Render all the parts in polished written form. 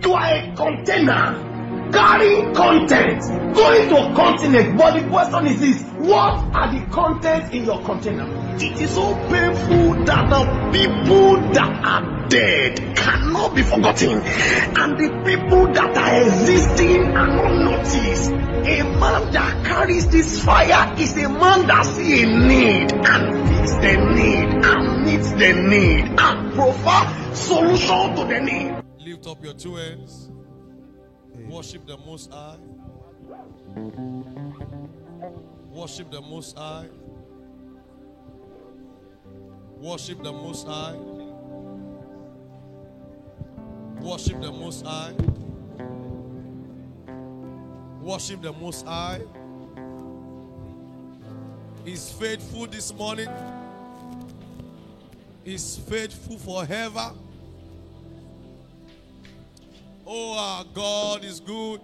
You are a container carrying content, going to a continent. But the question is this: what are the contents in your container? It is so painful that the people that are dead cannot be forgotten, and the people that are existing are not noticed. A man that carries this fire is a man that sees a need and fits the need and meets the need and provides solution to the need. Lift up your two hands. Worship the Most High. Worship the Most High. Worship the Most High. Worship the Most High. Worship the Most High. He's faithful this morning. He's faithful forever. Oh, our God is good.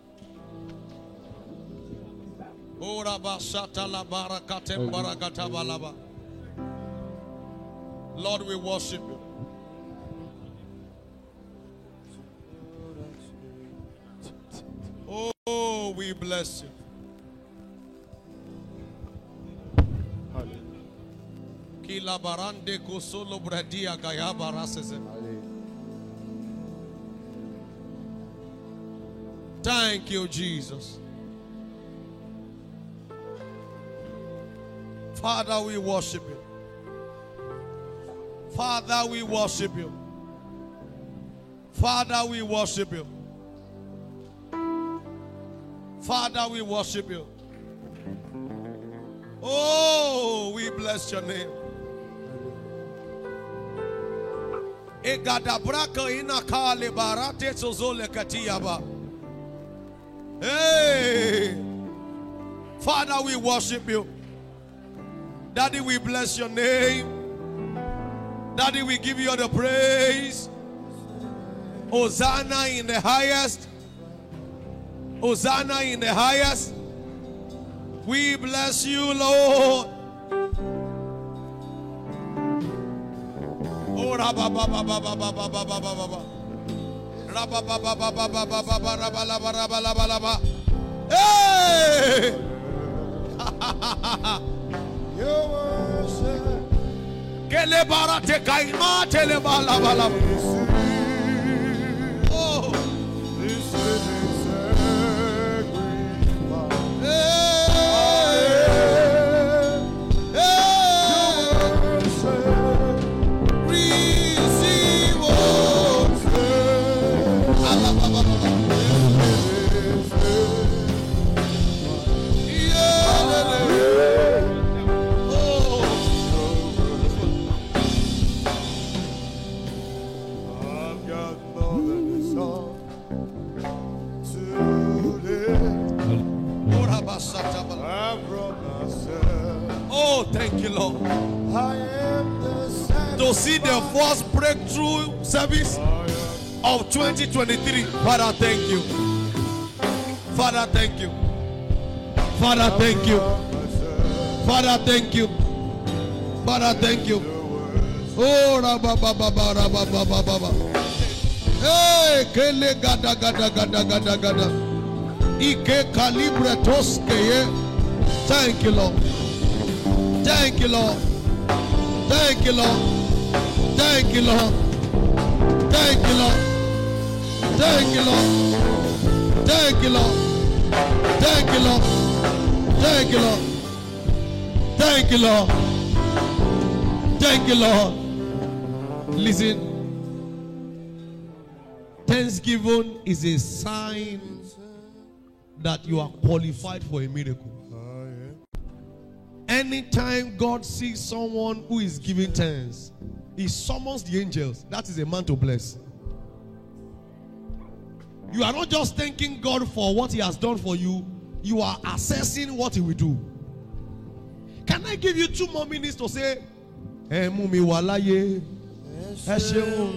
Oh, Rabashata la barakatem barakata balaba. Lord, we worship you. Oh, we bless you. Kila barande kusolo bradia gaya barasese. Thank you, Jesus. Father, we worship you. Father, we worship you. Father, we worship you. Father, we worship you. Oh, we bless your name. Egadabraka inakale barate sozole katiyaba. Hey, Father, we worship you. Daddy, we bless your name. Daddy, we give you all the praise. Hosanna in the highest. Hosanna in the highest. We bless you, Lord. Oh, rabba ba ba ba ba ba ba ba ba ba ba. Rabba ba ba ba ba ba ba ba ba rabba la ba rabba la ba la ba. Hey! You worship. Kele barate kaima tele ba la ba la. Oh. This is oh, thank you, Lord. To see the first breakthrough service of 2023. Father, thank you. Father, thank you. Father, thank you. Father, thank you. Father, thank you. Oh, rabba ba ba ba rabba ba ba ba ba. Hey, kele gada gada gada gada gada. Ike calibre toskeye. Thank you, Lord. Thank you, Lord. Thank you, Lord. Thank you, Lord. Thank you, Lord. Thank you, Lord. Thank you, Lord. Thank you, Lord. Thank you, Lord. Thank you, Lord. Thank you, Lord. Listen. Thanksgiving is a sign that you are qualified for a miracle. Anytime God sees someone who is giving thanks, He summons the angels. That is a man to bless. You are not just thanking God for what He has done for you, you are assessing what He will do. Can I give you 2 more minutes to say, Emumi walaye, Esheun,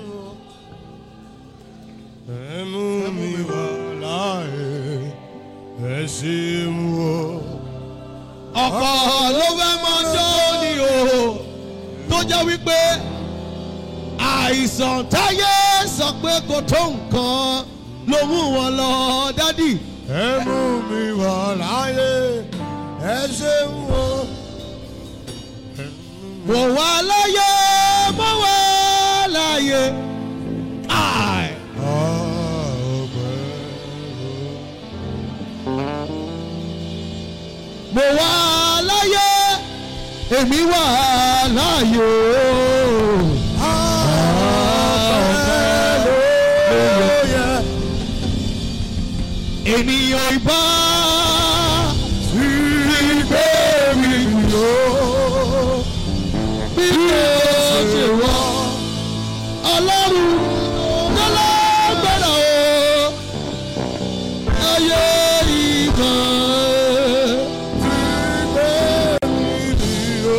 Emumi walaye, Esheun. Ọkọ ló fẹ́ mọ jóni o tó jẹ́ wípé àìsàn táyé sọ pé kò tó nǹkan ló mú wọn lọ dádì. ẹ mú mi wà láyé ẹ ṣeun o. mo wà láyé mo wà láyé. Ai. mo wà láyé èmi wà láyé. ènìyàn ìbá ti gbé mi lọ bí mo ṣe wọ ọlọ́run lọ́lọ́gbẹ̀rẹ̀ o ayé ìkan ti gbé mi lọ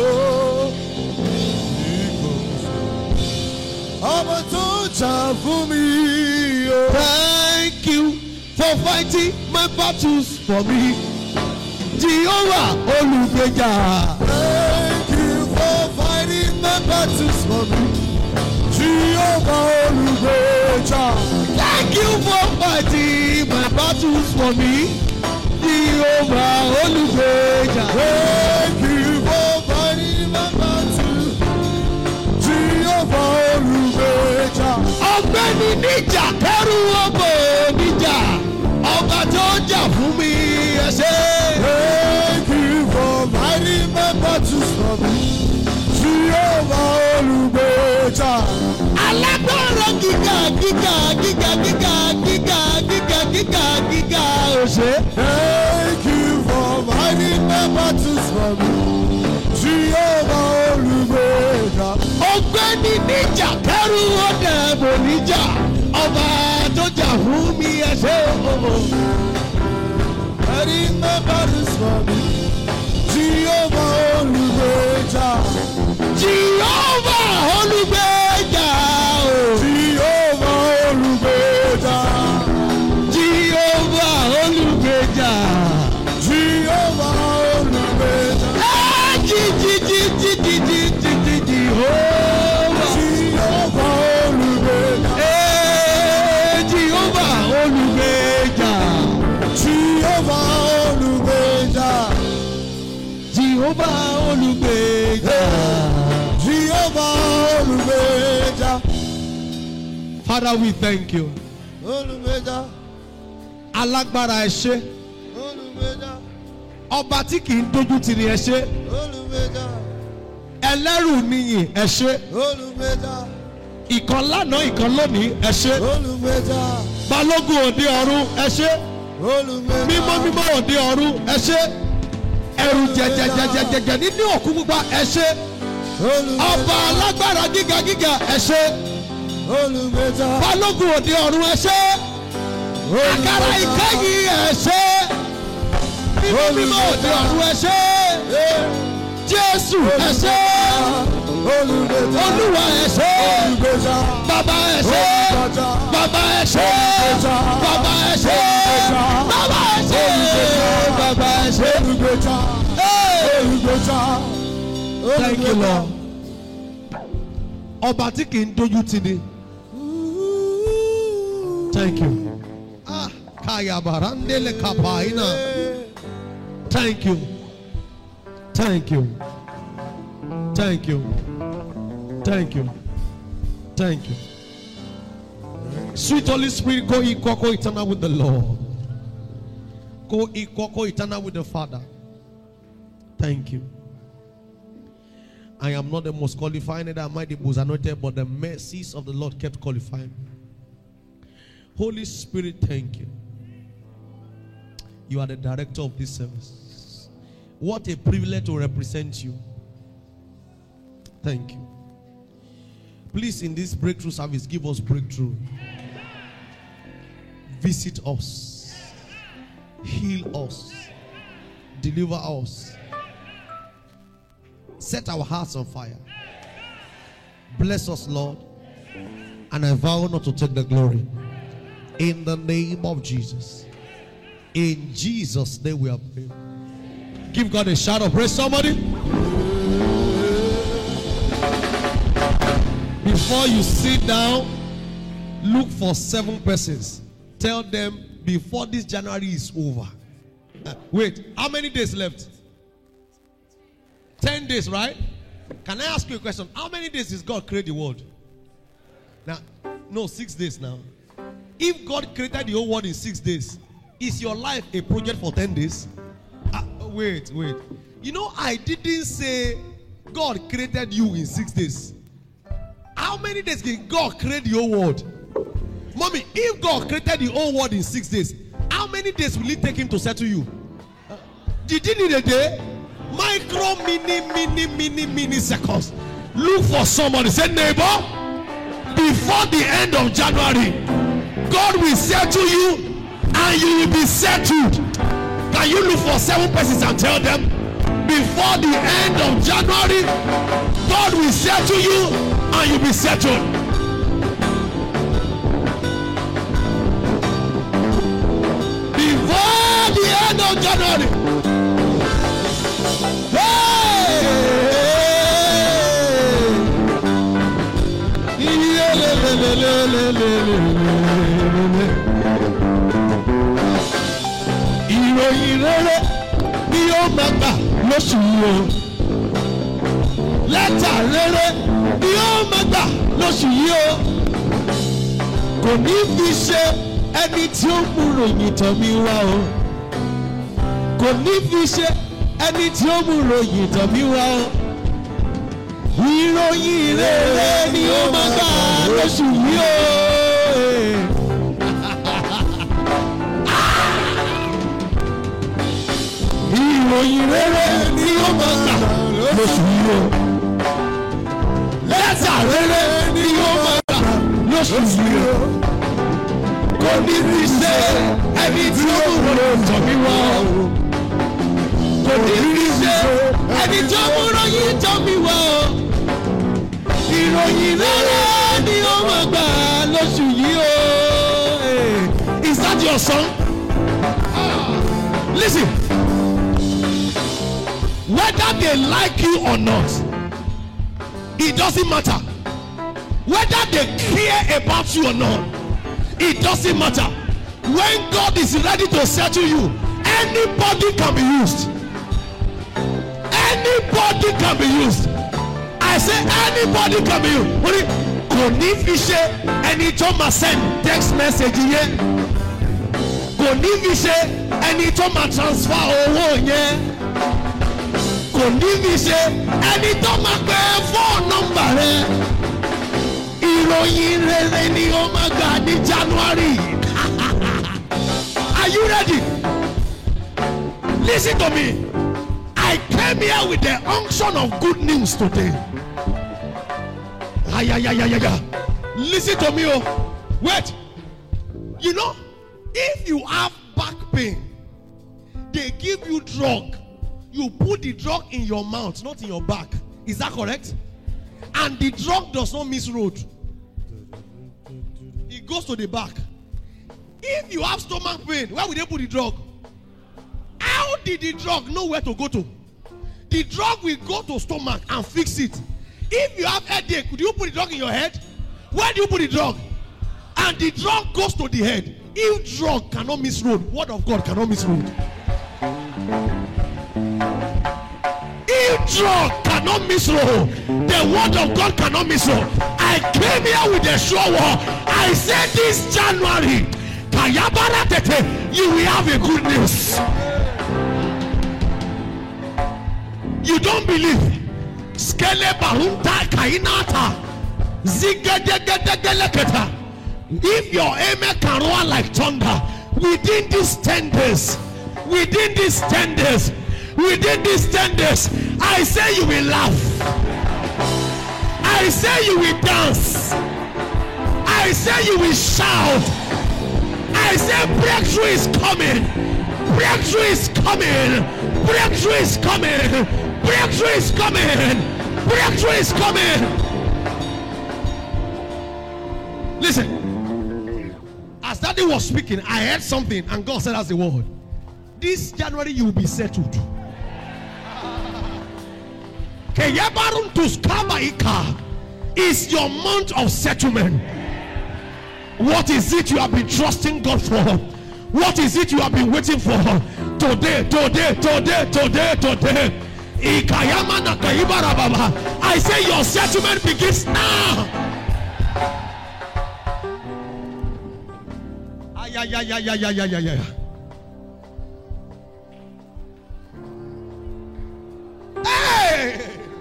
ọmọ tó jà fún mi o. Thank you for fighting my battles for me. Jehovah olùgbèjà. Thank you for fighting my battles for me. Jehovah olùgbèjà. Thank you for fighting my battles for me. Jehovah olùgbèjà. Thank you for fighting my battles. Jehovah olùgbèjà. Ọ̀gbẹ́ni níjà kẹ́rù ọ̀bọ̀ níjà. Ọba tó jà fún mi ẹ ṣé. Thank you for fighting my battles for me. Jehovah olùgbèjà. Alágbára gíga gíga gíga gíga gíga gíga gíga gíga ò ṣe. Thank you for fighting my battles for me. Jehovah olùgbèjà. Ọ̀gbẹ́ni níjà kẹ́rù ọ̀dẹ̀bò níjà. Ọba tó jà fún mi ẹ ṣé o. Fighting my battles for me. Jehovah olùgbèjà. Jehovah olùgbèjà o. Jehovah olùgbèjà. Jehovah olùgbèjà. Jehovah olùgbèjà. Jehovah. Jehovah olùgbèjà. Jehovah olùgbèjà. Jehovah olùgbèjà. Jehovah olùgbèjà. Jehovah olùgbèjà. Father, we thank you. Olùgbèjà. Alágbára ẹ ṣé. Olùgbèjà. Ọba tí kì í dojú tì ní ẹ ṣé. Olùgbèjà. Ẹlẹ́rù níyìn ẹ ṣé. Olùgbèjà. Ìkan lánàá ìkan lónìí ẹ ṣé. Olùgbèjà. Balógun òde ọ̀run ẹ ṣé. Olùgbèjà. Mímọ́ mímọ́ òde ọ̀run ẹ ṣé. Ẹ̀rù jẹjẹjẹjẹjẹjẹ nínú òkú pupa ẹ ṣé. Ọba alágbára gíga gíga ẹ ṣé. Olùgbèjà. Balógun òde ọ̀run ẹ ṣé. Àkàrà ìkẹyìn ẹ ṣé. Mímọ́ mímọ́ òde ọ̀run ẹ ṣé. Jésù ẹ ṣé. Olùgbèjà. Olúwa ẹ ṣé. Olùgbèjà. Bàbá ẹ ṣé. Bàbá ẹ ṣé. Bàbá ẹ ṣé. Bàbá ẹ ṣé. Bàbá ẹ ṣé. Olùgbèjà. Olùgbèjà. Thank you, Lord. Ọba tí kì í dojú tì ní. Thank you. Kaya barandele kapaina. Thank you. Thank you. Thank you. Thank you. Thank you. Sweet Holy Spirit, go equal eternal with the Lord. Go equal eternal with the Father. Thank you. I am not the most qualified, neither am I the most anointed, but the mercies of the Lord kept qualifying. Holy Spirit, thank you. You are the director of this service. What a privilege to represent you. Thank you. Please, in this breakthrough service, give us breakthrough. Visit us. Heal us. Deliver us. Set our hearts on fire. Bless us, Lord. And I vow not to take the glory. In the name of Jesus. In Jesus' name we are praying. Give God a shout of praise, somebody. Before you sit down, look for 7 persons Tell them before this January is over. Wait, how many days left? 10 days, right? Can I ask you a question? How many days is God create the world? Now, no, 6 days now. If God created the whole world in 6 days, is your life a project for 10 days? Wait. You know, I didn't say God created you in 6 days. How many days can God create the whole world? Mommy, if God created the whole world in 6 days, how many days will it take him to settle you? Did he need a day? Micro, mini seconds. Look for somebody. Say, neighbor, before the end of January, God will settle you and you will be settled. Can you look for 7 persons and tell them, before the end of January, God will settle you and you'll be settled. Before the end of January. Ìròyìn rere ni ó máa gbà lóṣù yìí o. Lẹ́tà rere ni ó máa gbà lóṣù yìí o. Kò ní fi ṣe ẹni tí ó mú ròyìn tọ̀ mí wá o. Kò ní fi ṣe ẹni tí ó mú ròyìn tọ̀ mí wá o. Ìròyìn rere ni ó máa gbà lóṣù yìí o. Ìròyìn rere ni ó máa gbà lóṣù yìí o. Lẹ́tà rere ni ó máa gbà lóṣù yìí o. Kò ní fi ṣe ẹni tí ó mú ròyìn tọ̀ mí wá o. Kò ní fi ṣe ẹni tí ó mú ròyìn tọ̀ mí wá o. Ìròyìn rere ni ó máa gbà lóṣù yìí o. Is that your song? Listen. Whether they like you or not, it doesn't matter. Whether they care about you or not, it doesn't matter. When God is ready to settle you, anybody can be used. Anybody can be used. I say anybody can be used. Kò ní fi ṣe ẹni tó máa send text message yẹn. Kò ní fi ṣe ẹni tó máa transfer owó yẹn. Kò ní fi ṣe ẹni tó máa pe phone number rẹ. Ìròyìn rere ni ó máa gbà ní January. Are you ready? Listen to me. I came here with the unction of good news today. Listen to me, oh. Wait. You know, if you have back pain, they give you drug. You put the drug in your mouth, not in your back. Is that correct? And the drug does not miss road. It goes to the back. If you have stomach pain, where will they put the drug? How did the drug know where to go to? The drug will go to stomach and fix it. If you have headache, could you put the drug in your head? Where do you put the drug? And the drug goes to the head. If drug cannot miss road, word of God cannot miss road. If drug cannot miss road, the word of God cannot miss road. I came here with a sure word. I said this January, you will have a good news. You don't believe? Skele barunta kainata zigedegedegeketa. If your amen can roar like thunder within these 10 days, within these 10 days, within these 10 days, I say you will laugh. I say you will dance. I say you will shout. I say breakthrough is coming. Breakthrough is coming. Breakthrough is coming. Breakthrough is coming. Breakthrough is coming. Listen. As Daddy was speaking, I heard something and God said that's the word. This January you will be settled. Keyabarun Tuskabaika is your month of settlement. What is it you have been trusting God for? What is it you have been waiting for? Today. I say your settlement begins now. Hey!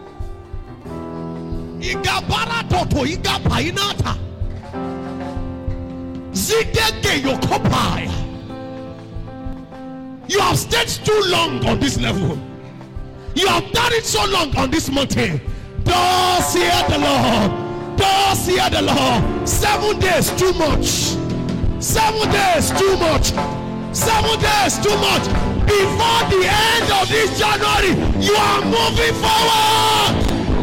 Igabara toto igapainata. Zidege yokopai. You have stayed too long on this level. You have done it so long on this mountain. Thus hear the Lord. Thus hear the Lord. 7 days too much. 7 days too much. 7 days too much. Before the end of this January, you are moving forward.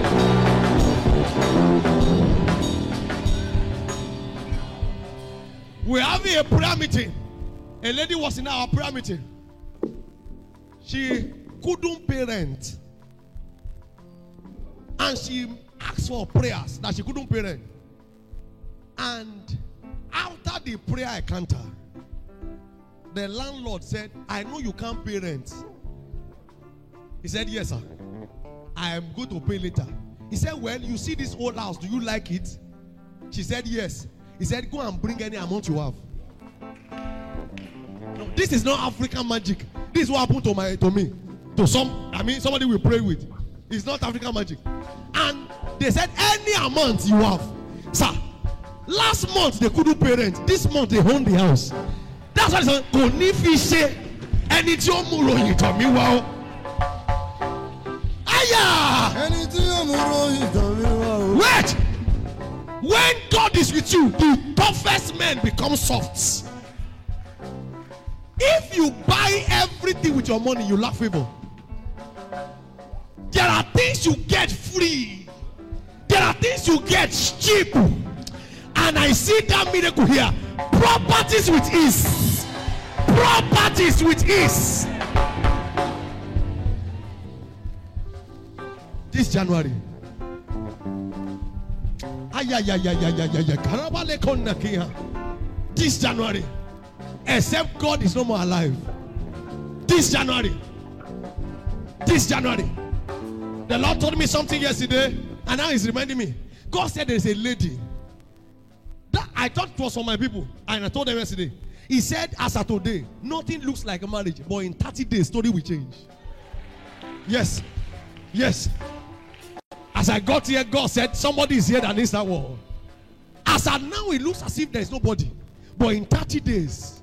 We're having a prayer meeting. A lady was in our prayer meeting. She couldn't pay rent. And she asked for prayers that she couldn't pay rent. And after the prayer encounter, the landlord said, I know you can't pay rent. He said, yes, sir. I am going to pay later. He said, well, you see this old house. Do you like it? She said, yes. He said, go and bring any amount you have. No, this is not African magic. This is what happened to me. To somebody we pray with. It's not African magic. And they said, any amount you have. Sir, last month they couldn't pay rent. This month they own the house. That's why they said, wait! When God is with you, the toughest men become soft. If you buy everything with your money, you lack favor. There are things you get free. There are things you get cheap. And I see that miracle here. Properties with ease. Properties with ease. This January. This January. Except God is no more alive. This January. The Lord told me something yesterday, and now He's reminding me. God said there's a lady that I thought it was for my people, and I told them yesterday. He said, as of today, nothing looks like a marriage, but in 30 days, story will change. Yes. As I got here, God said, somebody is here that needs that word. As of now, it looks as if there's nobody, but in 30 days.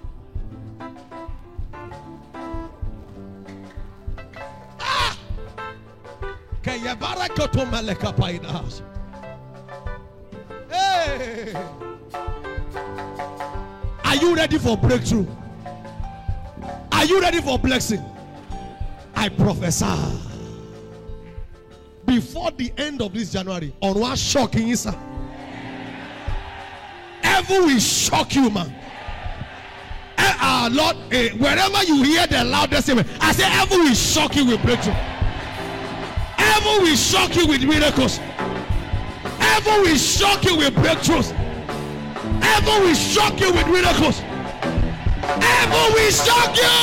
Hey! Are you ready for breakthrough? Are you ready for blessing? I prophesy. Before the end of this January, on what shocking is that? Heaven will shock you, man. Lord, wherever you hear the loudest amen, I say heaven will shock you with breakthrough. Heaven will shock you with miracles. Heaven will shock you with breakthroughs. Heaven will shock you with miracles. Heaven will shock you.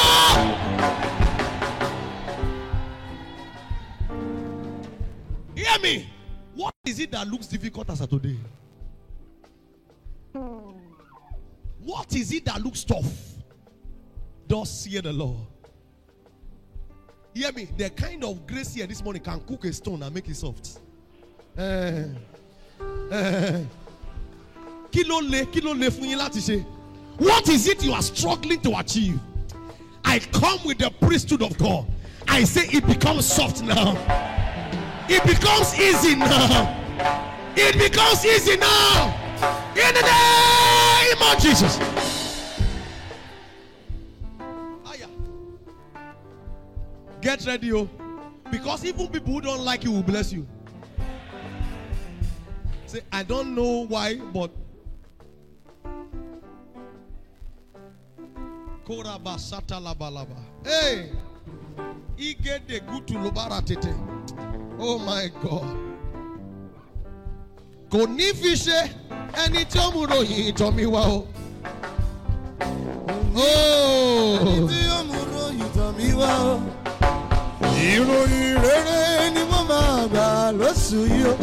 Hear me. What is it that looks difficult as of today? What is it that looks tough? Thus hear the Lord. Hear me. The kind of grace here this morning can cook a stone and make it soft. What is it you are struggling to achieve? I come with the priesthood of God. I say it becomes soft now. It becomes easy now. It becomes easy now. In the name of Jesus. Get ready, oh. Because even people who don't like you will bless you. Say, I don't know why, but hey, he get the good to Lobara Tete. Oh my God. kò ní fi ṣe ẹni tí ó mú ròyìn ìtàn mi wá o. Ẹni tí ó mú ròyìn tàn mí wá o. Ìròyìn rere ni mo máa gbà lóṣù yìí o.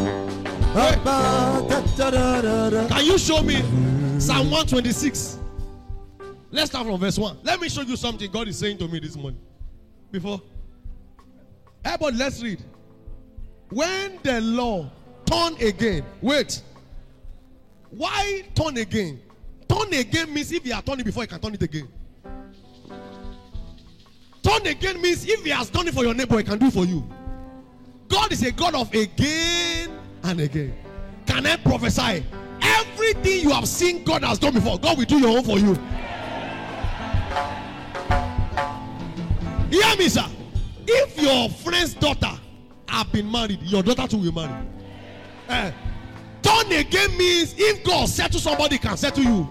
Can you show me Psalm 126? Let's start from verse 1. Let me show you something God is saying to me this morning. Before. Everybody, let's read. When the Lord turn again. Wait. Why turn again? Turn again means if he has done it before, he can turn it again. Turn again means if he has done it for your neighbor, he can do it for you. God is a God of again and again. Can I prophesy? Everything you have seen God has done before, God will do your own for you. Hear me, sir. If your friend's daughter have been married, your daughter too will marry. Turn again means if God settle somebody, can settle you.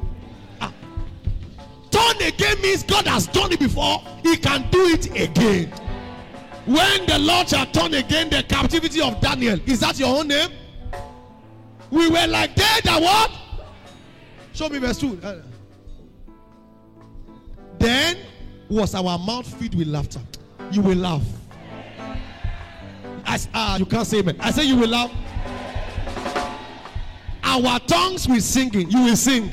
Turn again means God has done it before, he can do it again. When the Lord shall turn again the captivity of Daniel, is that your own name? We were like dead and what? Show me verse 2. Then was our mouth filled with laughter. You will laugh. You can't say amen. I say you will laugh. Our tongues will singing. You will sing.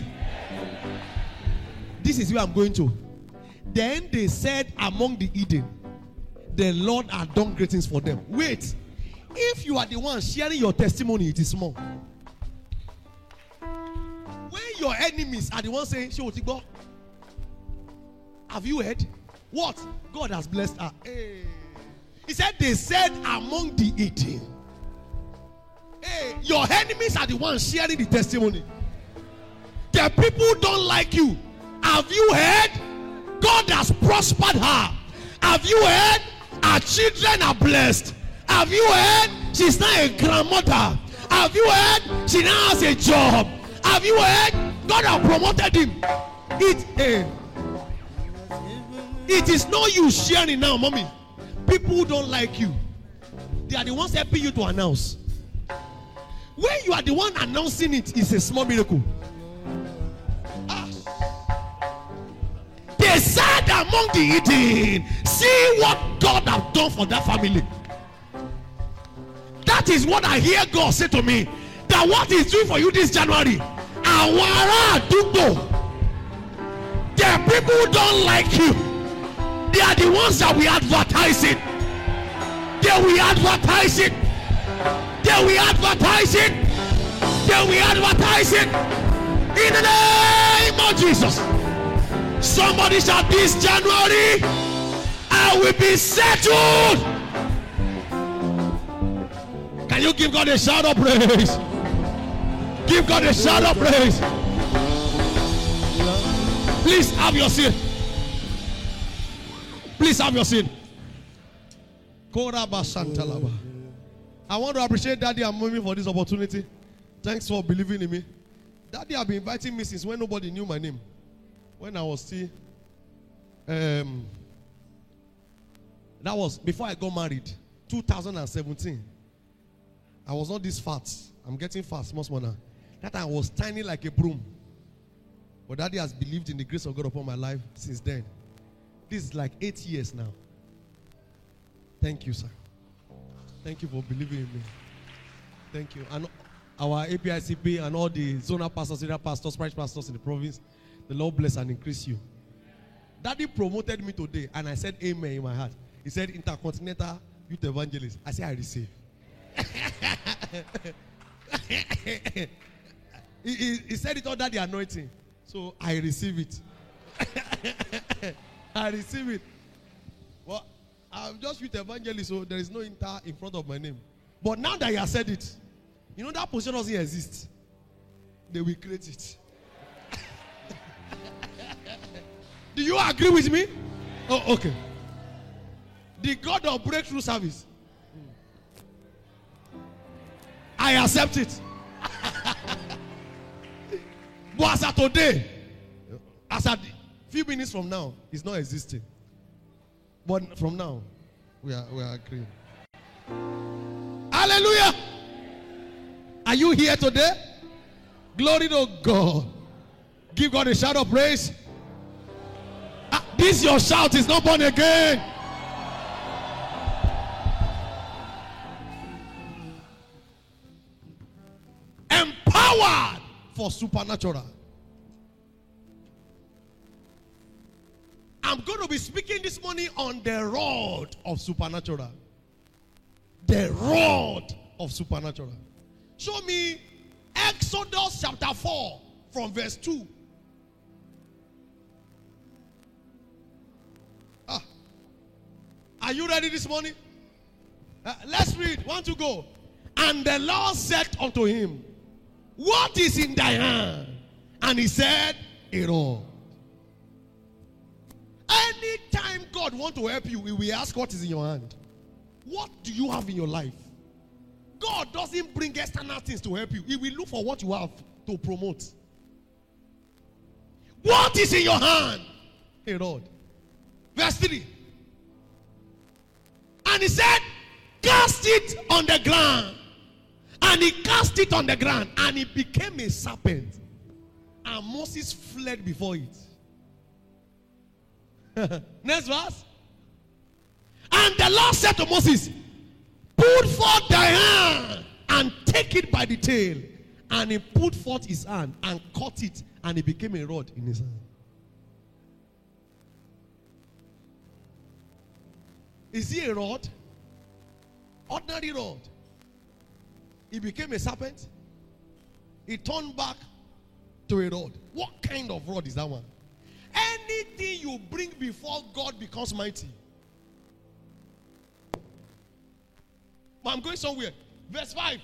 This is where I'm going to. Then they said among the Eden, the Lord had done great things for them. Wait. If you are the one sharing your testimony, it is small. When your enemies are the ones saying, have you heard? What? God has blessed her. Hey. He said they said among the Eden. Hey, your enemies are the ones sharing the testimony. The people who don't like you. Have you heard? God has prospered her. Have you heard? Her children are blessed. Have you heard? She's now a grandmother. Have you heard? She now has a job. Have you heard? God has promoted him. It is not you sharing now, mommy. People who don't like you, they are the ones helping you to announce. When you are the one announcing it, it's a small miracle. They said among the Eden, see what God has done for that family. That is what I hear God say to me. That what he's doing for you this January. Awara Dubo. There are people who don't like you. They are the ones that we advertise it. They will advertise it. They will advertise it. They will advertise it. In the name of Jesus. Somebody shout this January, I will be settled. Can you give God a shout of praise? Give God a shout of praise. Please have your seat. Please have your seat. I want to appreciate Daddy and Mommy for this opportunity. Thanks for believing in me. Daddy have been inviting me since when nobody knew my name. When I was still, that was before I got married, 2017. I was not this fat. I'm getting fat, small now. That time I was tiny like a broom. But Daddy has believed in the grace of God upon my life since then. This is like 8 years now. Thank you, sir. Thank you for believing in me. Thank you. And our APICP and all the zonal pastors, area pastors, parish pastors in the province, the Lord bless and increase you. Daddy promoted me today, and I said amen in my heart. He said intercontinental youth evangelist. I said I receive. he said it under the anointing. So I receive it. I receive it. Well, I'm just youth evangelist, so there is no inter in front of my name. But now that he has said it, you know that position doesn't exist. They will create it. Do you agree with me? Oh, okay. The God of breakthrough service. I accept it. But as of today, as a few minutes from now, it's not existing. But from now, we are agreeing. Hallelujah. Are you here today? Glory to God. Give God a shout of praise. This your shout is not born again. Empowered for supernatural. I'm going to be speaking this morning on the rod of supernatural. The rod of supernatural. Show me Exodus chapter 4 from verse 2. Are you ready this morning? Let's read. 1 to go. And the Lord said unto him, what is in thy hand? And he said, a rod. Anytime God wants to help you, he will ask what is in your hand. What do you have in your life? God doesn't bring external things to help you. He will look for what you have to promote. What is in your hand? A rod. Verse 3. And he said, cast it on the ground. And he cast it on the ground. And it became a serpent. And Moses fled before it. Next verse. And the Lord said to Moses, put forth thy hand and take it by the tail. And he put forth his hand and caught it. And it became a rod in his hand. Is he a rod? Ordinary rod. He became a serpent. He turned back to a rod. What kind of rod is that one? Anything you bring before God becomes mighty. But I'm going somewhere. Verse 5.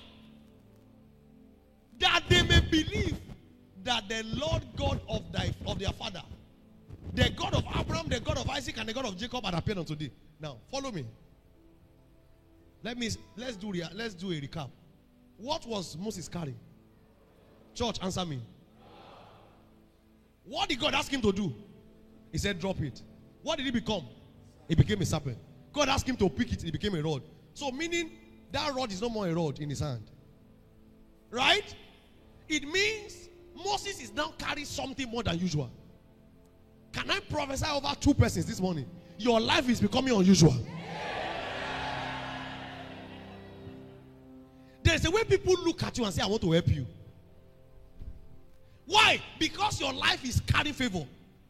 That they may believe that the Lord God of their father, the God of Abraham, the God of Isaac, and the God of Jacob had appeared unto thee. Now, follow me. Let's do a recap. What was Moses carrying? Church, answer me. What did God ask him to do? He said, drop it. What did it become? It became a serpent. God asked him to pick it, it became a rod. So, meaning that rod is no more a rod in his hand. Right? It means Moses is now carrying something more than usual. Can I prophesy over 2 persons this morning? Your life is becoming unusual. There's a way people look at you and say, I want to help you. Why? Because your life is carrying favor.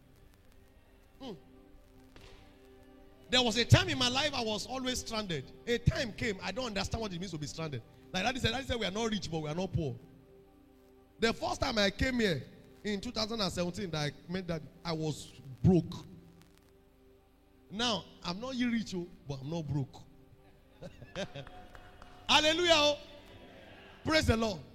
There was a time in my life I was always stranded. A time came, I don't understand what it means to be stranded. Like Daddy said we are not rich, but we are not poor. The first time I came here in 2017, that I met that I was broke. Now, I'm not rich, but I'm not broke. Hallelujah. Praise the Lord.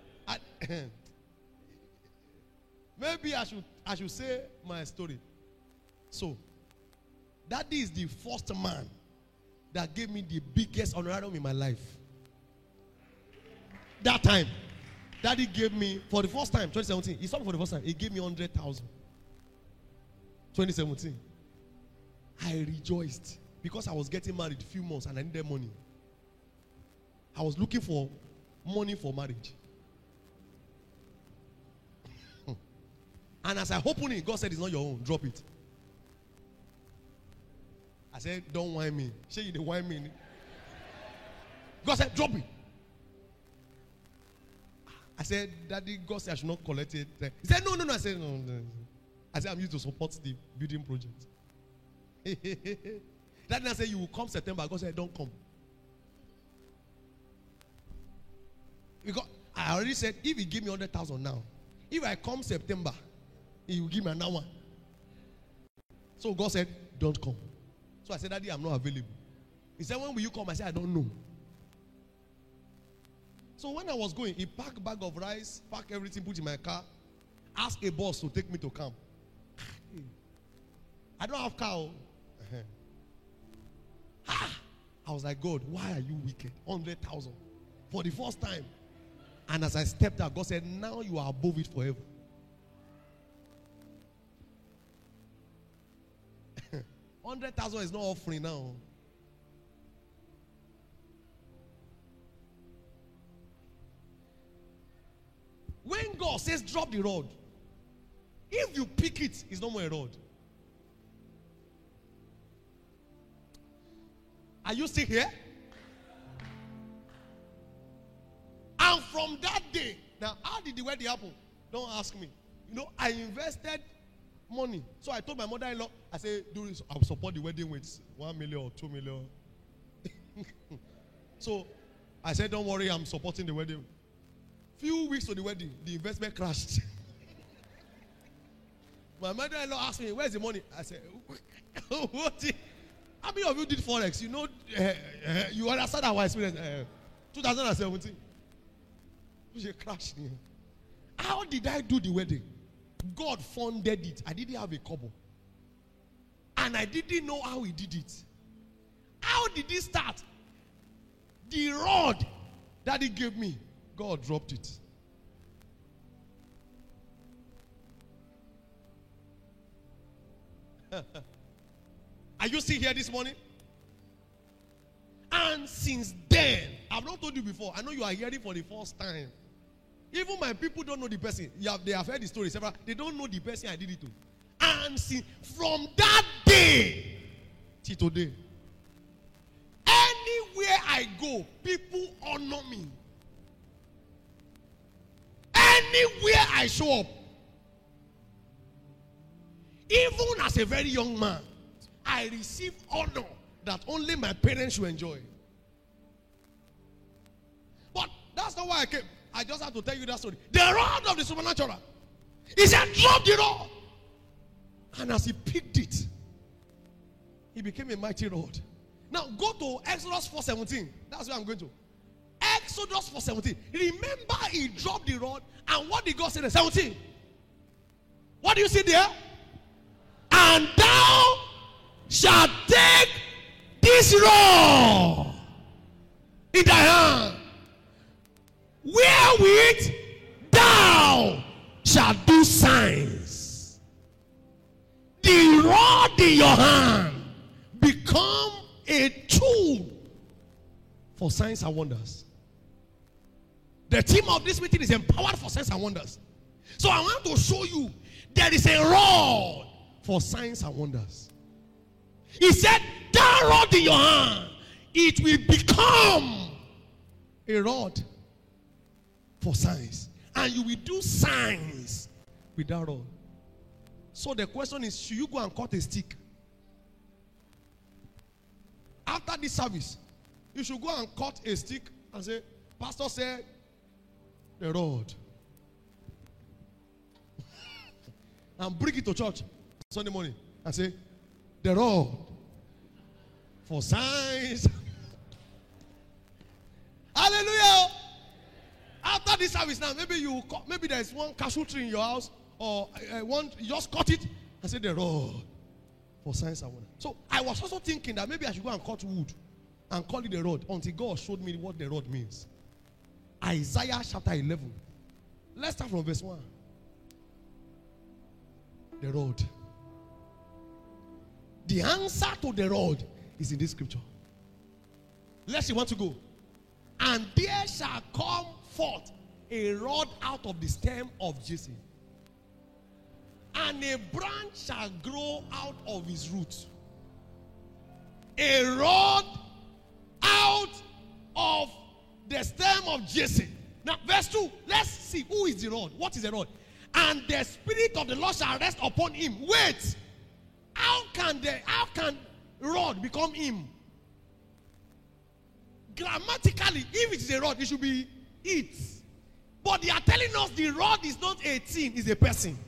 Maybe I should say my story. So, Daddy is the first man that gave me the biggest honorarium in my life. That time, Daddy gave me, for the first time, 2017, he saw me for the first time, he gave me 100,000. 2017. I rejoiced because I was getting married a few months and I needed money. I was looking for money for marriage. And as I opened it, God said, it's not your own, drop it. I said, don't whine me. Say you didn't whine me. God said, drop it. I said, Daddy, God said I should not collect it. He said, no. I said, no. I said, I'm used to support the building project. Daddy said, you will come September. God said, don't come. Because I already said, if he give me 100,000 now, if I come September, he will give me another one. So God said, don't come. So I said, Daddy, I'm not available. He said, when will you come? I said, I don't know. So when I was going, he packed a bag of rice, packed everything, put in my car, asked a boss to take me to camp. I don't have car. I was like, God, why are you wicked? 100,000 for the first time. And as I stepped out, God said, now you are above it forever. 100,000 is not offering now. God says drop the rod. If you pick it, it's no more a rod. Are you still here? And from that day, now how did the wedding happen? Don't ask me. You know, I invested money. So I told my mother-in-law, I said, do this, I'll support the wedding with 1 million or 2 million. So I said, don't worry, I'm supporting the wedding. Few weeks to the wedding, the investment crashed. My mother-in-law asked me, where's the money? I said, what? How many of you did Forex? You know, you understand our experience. 2017. She crashed. How did I do the wedding? God funded it. I didn't have a kobo. And I didn't know how he did it. How did he start? The rod that he gave me, God dropped it. Are you still here this morning? And since then, I've not told you before. I know you are hearing for the first time. Even my people don't know the person. They have heard the story several. They don't know the person I did it to. And since from that day till today, anywhere I go, people honor me. Anywhere I show up, even as a very young man, I receive honor that only my parents should enjoy. But that's not why I came. I just have to tell you that story. The rod of the supernatural. He said, drop the rod. And as he picked it, he became a mighty rod. Now go to Exodus 4:17. That's where I'm going to. Exodus 4:17. Remember, he dropped the rod. And what did God say in 17? What do you see there? And thou shalt take this rod in thy hand, wherewith thou shalt do signs. The rod in your hand become a tool for signs and wonders. The theme of this meeting is empowered for signs and wonders. So I want to show you there is a rod for signs and wonders. He said, that rod in your hand, it will become a rod for signs. And you will do signs with that rod. So the question is, should you go and cut a stick? After this service, you should go and cut a stick and say, Pastor said, the rod. And bring it to church Sunday morning and say, the rod for signs. Hallelujah. After this service now, maybe there is one cashew tree in your house, or one, you just cut it and say the rod for signs and wonders. So I was also thinking that maybe I should go and cut wood and call it the rod until God showed me what the rod means. Isaiah chapter 11. Let's start from verse 1. The rod. The answer to the rod is in this scripture. Let's see, want to go. And there shall come forth a rod out of the stem of Jesse, and a branch shall grow out of his root. A rod out of the stem of Jesse. Now, verse 2. Let's see who is the rod. What is the rod? And the Spirit of the Lord shall rest upon him. Wait. How can rod become him? Grammatically, if it is a rod, it should be it. But they are telling us the rod is not a thing, it's a person.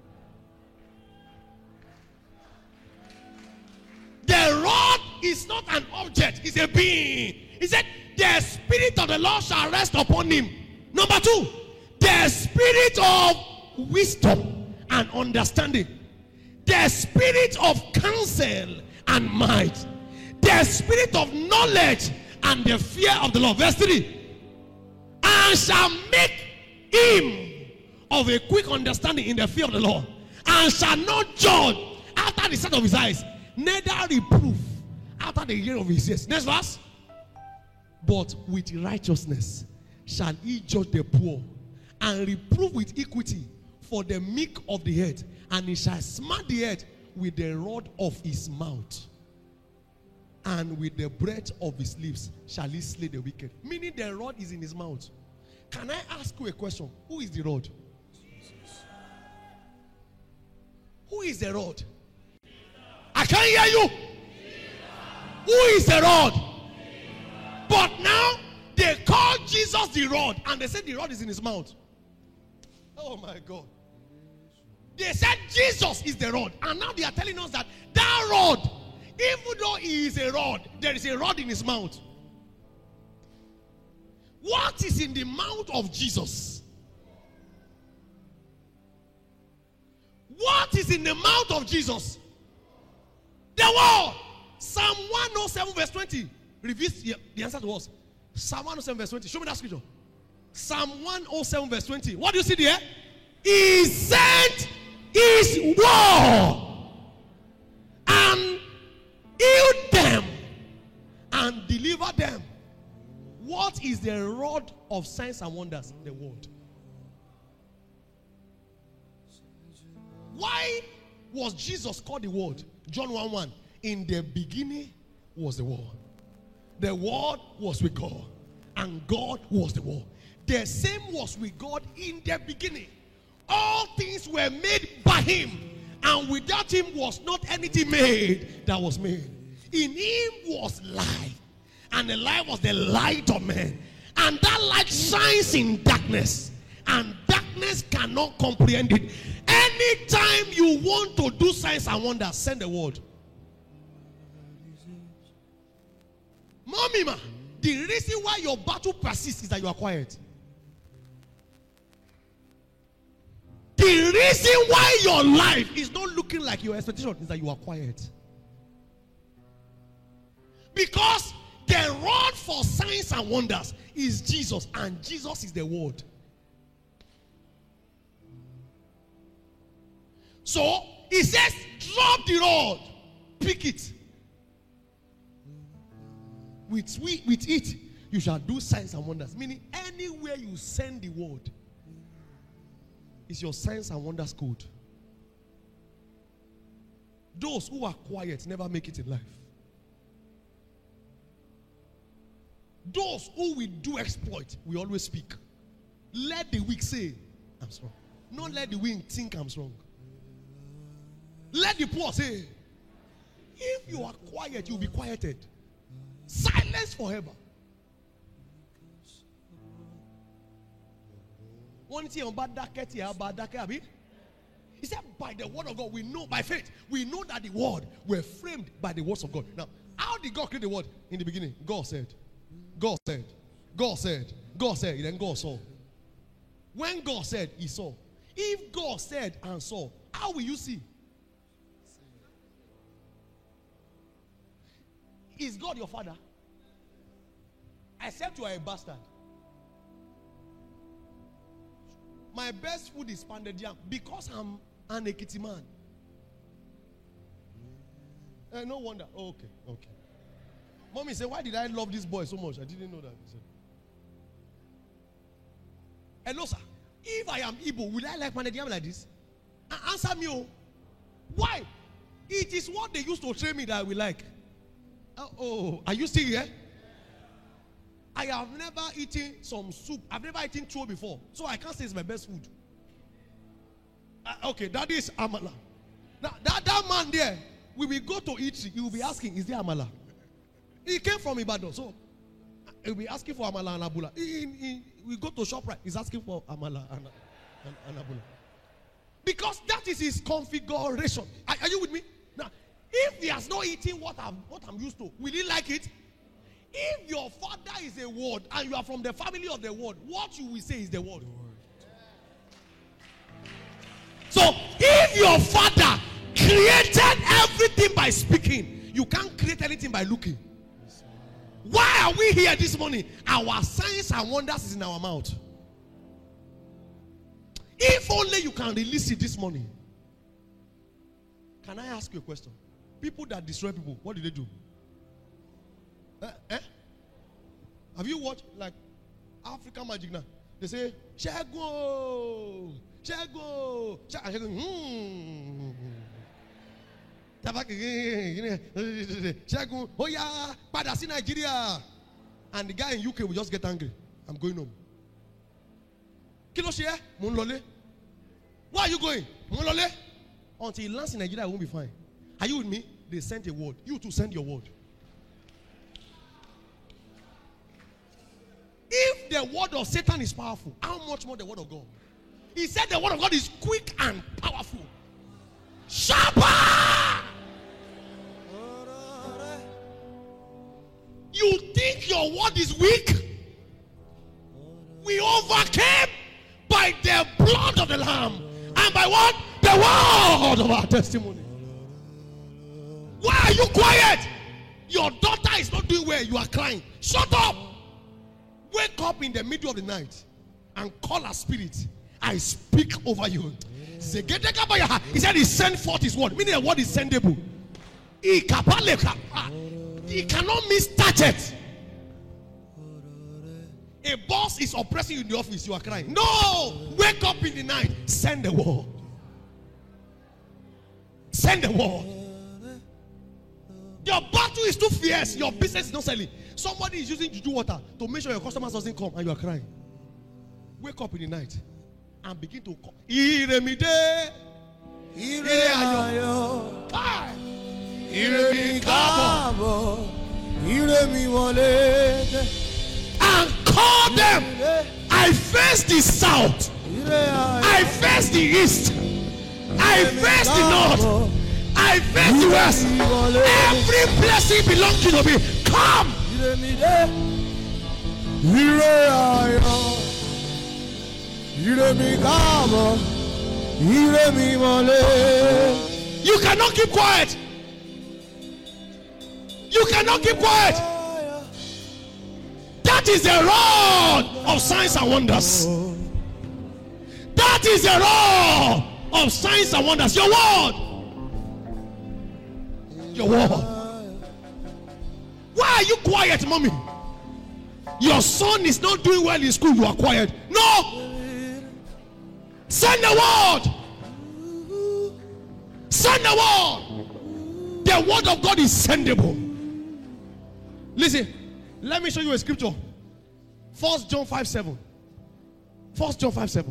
The rod is not an object, it's a being. He said, the Spirit of the Lord shall rest upon him. Number 2, the Spirit of wisdom and understanding, the Spirit of counsel and might, the Spirit of knowledge and the fear of the Lord. Verse 3, and shall make him of a quick understanding in the fear of the Lord, and shall not judge after the sight of his eyes, neither reprove after the hearing of his ears. Next verse. But with righteousness shall he judge the poor, and reprove with equity for the meek of the earth, and he shall smite the earth with the rod of his mouth, and with the breath of his lips shall he slay the wicked. Meaning the rod is in his mouth. Can I ask you a question? Who is the rod? Jesus. Who is the rod? I can't hear you. Who is the rod? But now they call Jesus the rod, and they said the rod is in his mouth. Oh my God. They said Jesus is the rod, and now they are telling us that that rod, even though he is a rod, there is a rod in his mouth. What is in the mouth of Jesus? What is in the mouth of Jesus? The word. Psalm 107 verse 20 reveals the answer to us. Psalm 107 verse 20. Show me that scripture. Psalm 107 verse 20. What do you see there? He sent his word and healed them and delivered them. What is the rod of signs and wonders? The word. Why was Jesus called the word? John 1:1. In the beginning was the word. The word was with God, and God was the word. The same was with God in the beginning. All things were made by him, and without him was not anything made that was made. In him was life, and the light was the light of men. And that light shines in darkness, and darkness cannot comprehend it. Anytime you want to do signs and wonders, send the word. Mommy, the reason why your battle persists is that you are quiet. The reason why your life is not looking like your expectation is that you are quiet. Because the rod for signs and wonders is Jesus, and Jesus is the word. So he says, drop the rod, pick it. With it, you shall do signs and wonders. Meaning, anywhere you send the word, is your signs and wonders code. Those who are quiet never make it in life. Those who will do exploit will always speak. Let the weak say, I'm strong. Not let the weak think I'm strong. Let the poor say, if you are quiet, you'll be quieted. Silence forever. One thing about that, he said, by the word of God, we know by faith, we know that the word were framed by the words of God. Now, how did God create the word? In the beginning, God said, God said, God said, God said, then God saw. When God said, he saw. If God said and saw, how will you see? Is God your father? Except you are a bastard. My best food is pounded yam because I'm an Ekiti man. No wonder. Oh, okay. Mommy said, why did I love this boy so much? I didn't know that. Hello, sir. If I am Igbo, will I like pounded yam like this? Answer me. Oh. Why? It is what they used to train me that I will like. Oh, are you still here? I have never eaten some soup. I've never eaten tuwo before. So I can't say it's my best food. Okay, that is amala. Now, that man there, we will go to eat. He will be asking, is there amala? He came from Ibadan. So he will be asking for amala and abula. We go to ShopRite. He's asking for amala and abula. Because that is his configuration. Are you with me? Now, if he has not eaten what I'm used to, will he like it? If your father is a word and you are from the family of the word, what you will say is the word. So if your father created everything by speaking, you can't create anything by looking. Why are we here this morning? Our signs and wonders is in our mouth. If only you can release it this morning. Can I ask you a question? People that destroy people, what do they do? Have you watched like African Magic now? They say, Shego, Shego, Shego, Shego, oh yeah, Padasi Nigeria. And the guy in UK will just get angry. I'm going home. Kilo share, Munlole. Where are you going? Munlole. Until he lands in Nigeria, I won't be fine. Are you with me? They sent a word. You too send your word. If the word of Satan is powerful, how much more the word of God? He said the word of God is quick and powerful. Sharper! You think your word is weak? We overcame by the blood of the Lamb. And by what? The word of our testimony. Why are you quiet? Your daughter is not doing well. You are crying. Shut up. Wake up in the middle of the night and call her spirit. I speak over you. He said he sent forth his word. Meaning the word is sendable. He cannot miss target. A boss is oppressing you in the office. You are crying. No! Wake up in the night. Send the word. Send the word. Your battle is too fierce. Your business is not selling. Somebody is using juju water to make sure your customers doesn't come and you are crying. Wake up in the night and begin to call. Iremide. Ireayo. Iremi kabo. Iremi wole. And call them. I face the south. I face the east. I face the north. I face the west. Every blessing belongs to me. Come. You cannot keep quiet. You cannot keep quiet. That is the rod of signs and wonders. That is the rod of signs and wonders. Your word. Your word. Why are you quiet, mommy? Your son is not doing well in school. You are quiet. No. Send the word. Send the word. The word of God is sendable. Listen, let me show you a scripture. 1 John 5:7. 1 John 5:7.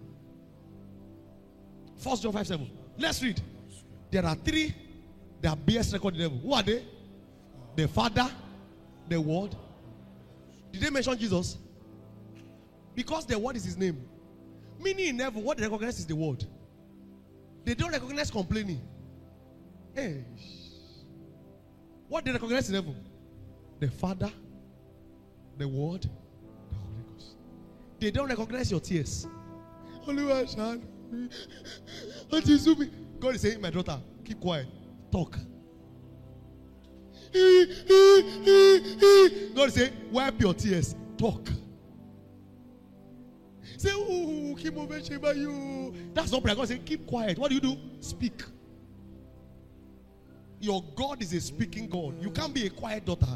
1 John 5:7. Let's read. There are three that bears record in heaven. Who are they? The Father, the Word. Did they mention Jesus? Because the Word is his name. Meaning in heaven, what they recognize is the Word. They don't recognize complaining. Hey. What they recognize in heaven? The Father, the Word, the Holy Ghost. They don't recognize your tears. God is saying, my daughter, keep quiet. Talk. God is saying, wipe your tears. Talk. Say, oh, keep moving, you. That's not prayer. God is saying, keep quiet. What do? Speak. Your God is a speaking God. You can't be a quiet daughter.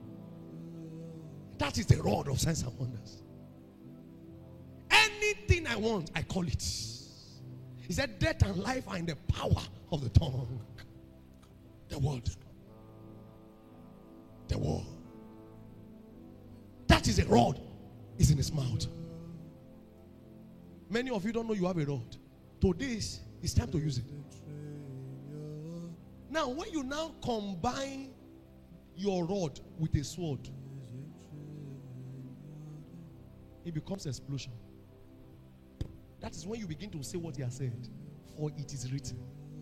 That is the rod of signs and wonders. Anything I want, I call it. He said, death and life are in the power of the tongue. The word. The word. That is a rod. It's in his mouth. Many of you don't know you have a rod. Today it's time to use it. Now, when you now combine your rod with a sword, it becomes an explosion. That is when you begin to say what he has said. For it is written.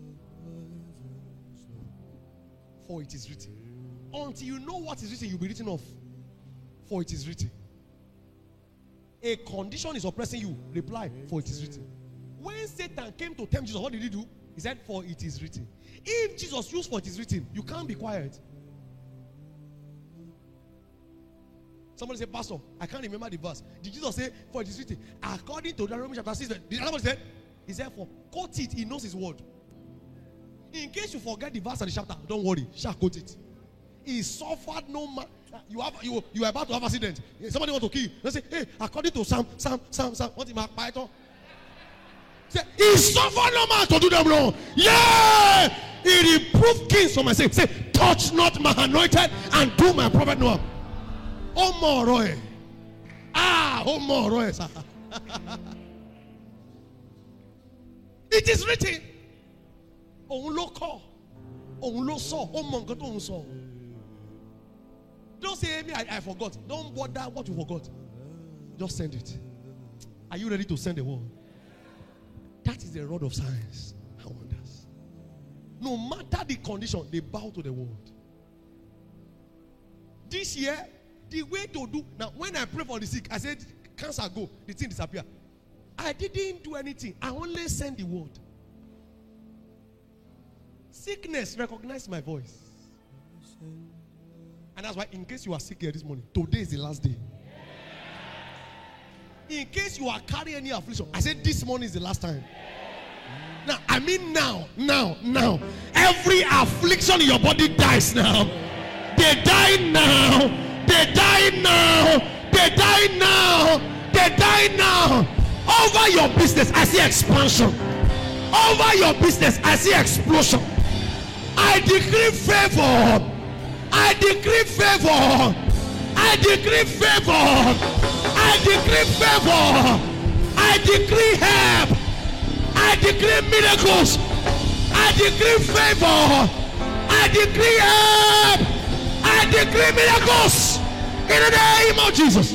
For it is written. Until you know what is written, you'll be written off. For it is written. A condition is oppressing you. Reply, for it is written. When Satan came to tempt Jesus, what did he do? He said, for it is written. If Jesus used for it is written, you can't be quiet. Somebody say, Pastor, I can't remember the verse. Did Jesus say, for it is written? According to Deuteronomy chapter 6, did somebody say? He said, for quote it, he knows his word. In case you forget the verse and the chapter, don't worry, shall quote it. He suffered no man. You are about to have accident. Somebody want to kill you. They say, hey, according to Psalm. What is my Python? Say, he suffered no man to do them wrong. Yeah, he reproved kings for my sake. Say, touch not my anointed and do my prophet no harm. Oh more roy. Oh more roy. It is written. Òun ló kọ, òun ló sọ, ó mọ nǹkan tó ń sọ. Don't say me, I forgot. Don't bother what you forgot. Just send it. Are you ready to send the word? That is the rod of signs and wonders. No matter the condition, they bow to the word. This year, the way to do now, when I pray for the sick, I said, cancer go, the thing disappear. I didn't do anything. I only sent the word. Sickness recognized my voice. And that's why, in case you are sick here this morning, today is the last day. In case you are carrying any affliction, I said this morning is the last time. Now, I mean now. Every affliction in your body dies now. They die now. They die now. They die now. They die now. Over your business, I see expansion. Over your business, I see explosion. I decree favor. I decree favor. I decree favor. I decree favor. I decree help. I decree miracles. I decree favor. I decree help. I decree miracles in the name of Jesus.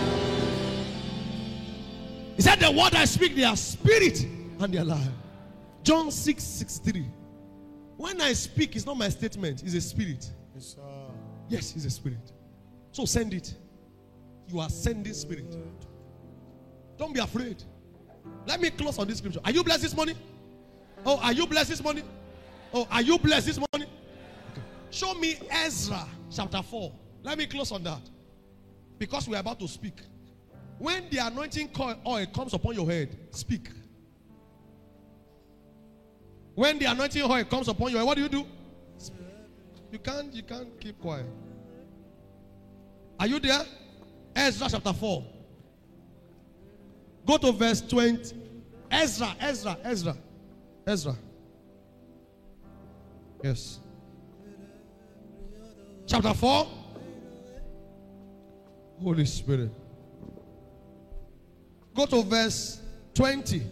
He said, the word I speak, they are spirit and they are life. John 6:63. When I speak, it's not my statement, it's a spirit. Yes, sir. Yes, it's a spirit. So send it. You are sending spirit. Don't be afraid. Let me close on this scripture. Are you blessed this morning? Oh, are you blessed this morning? Oh, are you blessed this morning? Okay. Show me Ezra chapter 4. Let me close on that. Because we are about to speak. When the anointing oil comes upon your head, speak. When the anointing oil comes upon your head, what do? Speak. You can't keep quiet. Are you there? Ezra chapter 4. Go to verse 20. Ezra. Yes. Chapter 4. Holy Spirit. Go to verse 20.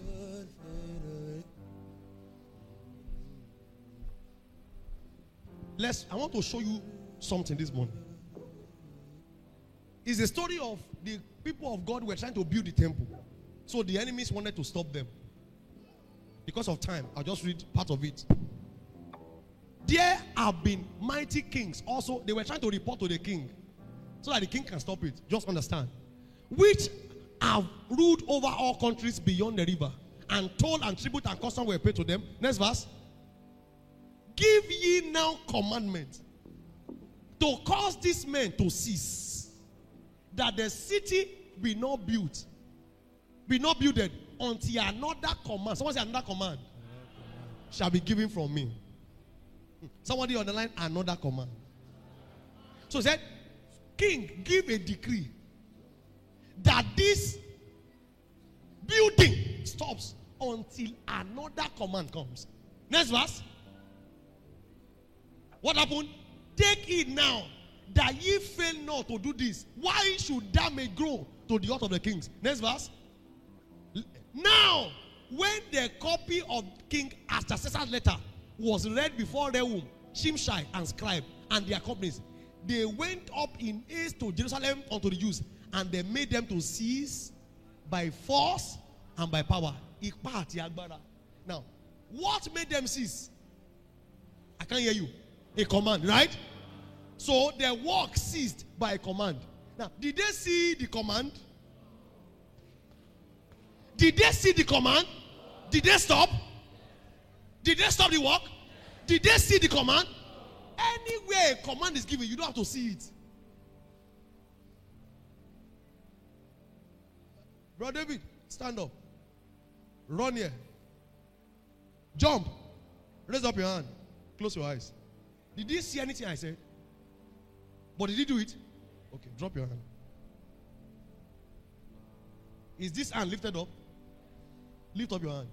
I want to show you something this morning. It's a story of the people of God who were trying to build the temple. So the enemies wanted to stop them. Because of time, I'll just read part of it. There have been mighty kings. Also, they were trying to report to the king so that the king can stop it. Just understand. Which have ruled over all countries beyond the river, and toll and tribute and custom were paid to them. Next verse. Give ye now commandment to cause these men to cease, that the city be not built, builded until another command. Someone say another command shall be given from me. Somebody on the line, another command. So he said, King, give a decree that this building stops until another command comes. Next verse. What happened? Take it now that ye fail not to do this. Why should damage grow to the heart of the kings? Next verse. Now, when the copy of King Artaxerxes' letter was read before Rehum, Shimshai, and Scribe, and their companies, they went up in haste to Jerusalem unto the Jews, and they made them to cease by force and by power. Now, what made them cease? I can't hear you. A command, right? So their work ceased by a command. Now, did they see the command? Did they see the command? Did they stop? Did they stop the work? Did they see the command? Anywhere a command is given, you don't have to see it. Brother David, stand up. Run here. Jump. Raise up your hand. Close your eyes. Did you see anything I said? But did he do it? Okay, drop your hand. Is this hand lifted up? Lift up your hand.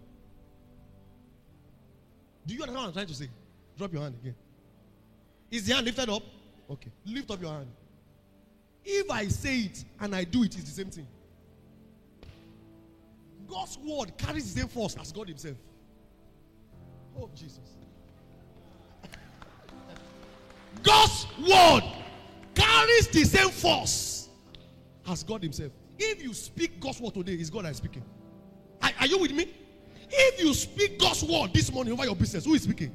Do you understand what I'm trying to say? Drop your hand again. Is the hand lifted up? Okay. Lift up your hand. If I say it and I do it, it's the same thing. God's word carries the same force as God himself. Oh, Jesus. God's word carries the same force as God himself. If you speak God's word today, it's God that is speaking. Are you with me? If you speak God's word this morning over your business, who is speaking?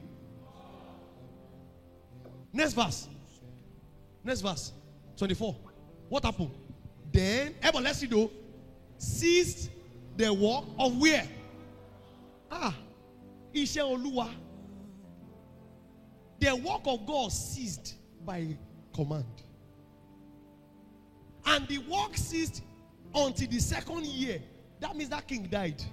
Next verse. Next verse. 24. What happened? Then, let's see though, ceased the work of where? Iṣẹ́ Olúwa. The work of God ceased by command. And the work ceased until the second year. That means that king died.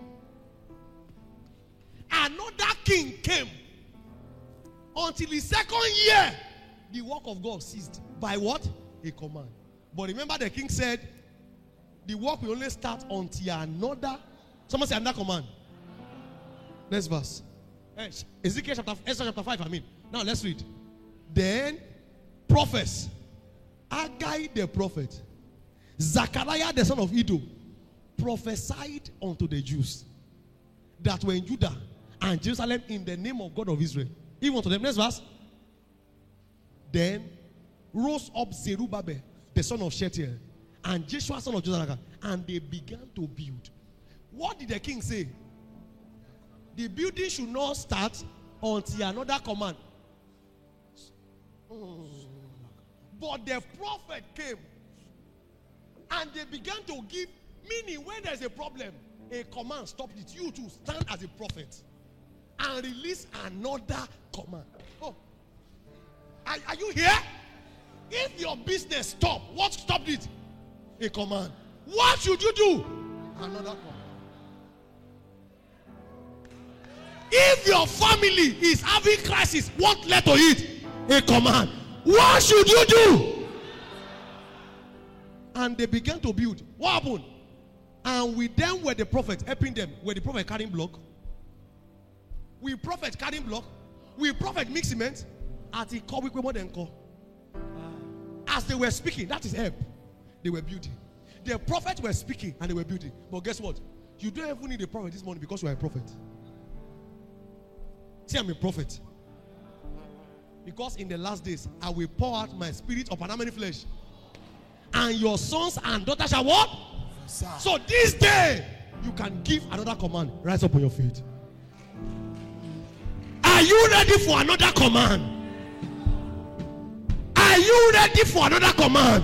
Another king came. Until the second year, the work of God ceased. By what? A command. But remember the king said, the work will only start until another. Someone say another command. Next verse. Ezekiel chapter 5, Now let's read. Then prophets, Haggai the prophet, Zechariah the son of Iddo, prophesied unto the Jews that were in Judah and Jerusalem in the name of God of Israel. Even unto them. Next verse. Then rose up Zerubbabel the son of Shealtiel and Joshua son of Jozadak, and they began to build. What did the king say? The building should not start until another command. But the prophet came and they began to give, meaning when there's a problem, a command stopped it. You to stand as a prophet and release another command. Oh, are you here? If your business stopped, what stopped it? A command. What should you do? Another command. If your family is having crisis, what led to it? A command. What should you do? And they began to build. What happened? And with them were the prophets helping them. Were the prophet carrying block? We prophet carrying block? We prophet mix cement? At the call we more than call. As they were speaking, that is help. They were building. The prophets were speaking and they were building. But guess what? You don't even need a prophet this morning because you are a prophet. See, I'm a prophet. Because in the last days, I will pour out my spirit upon how many flesh? And your sons and daughters shall what? So this day, you can give another command. Rise up on your feet. Are you ready for another command? Are you ready for another command?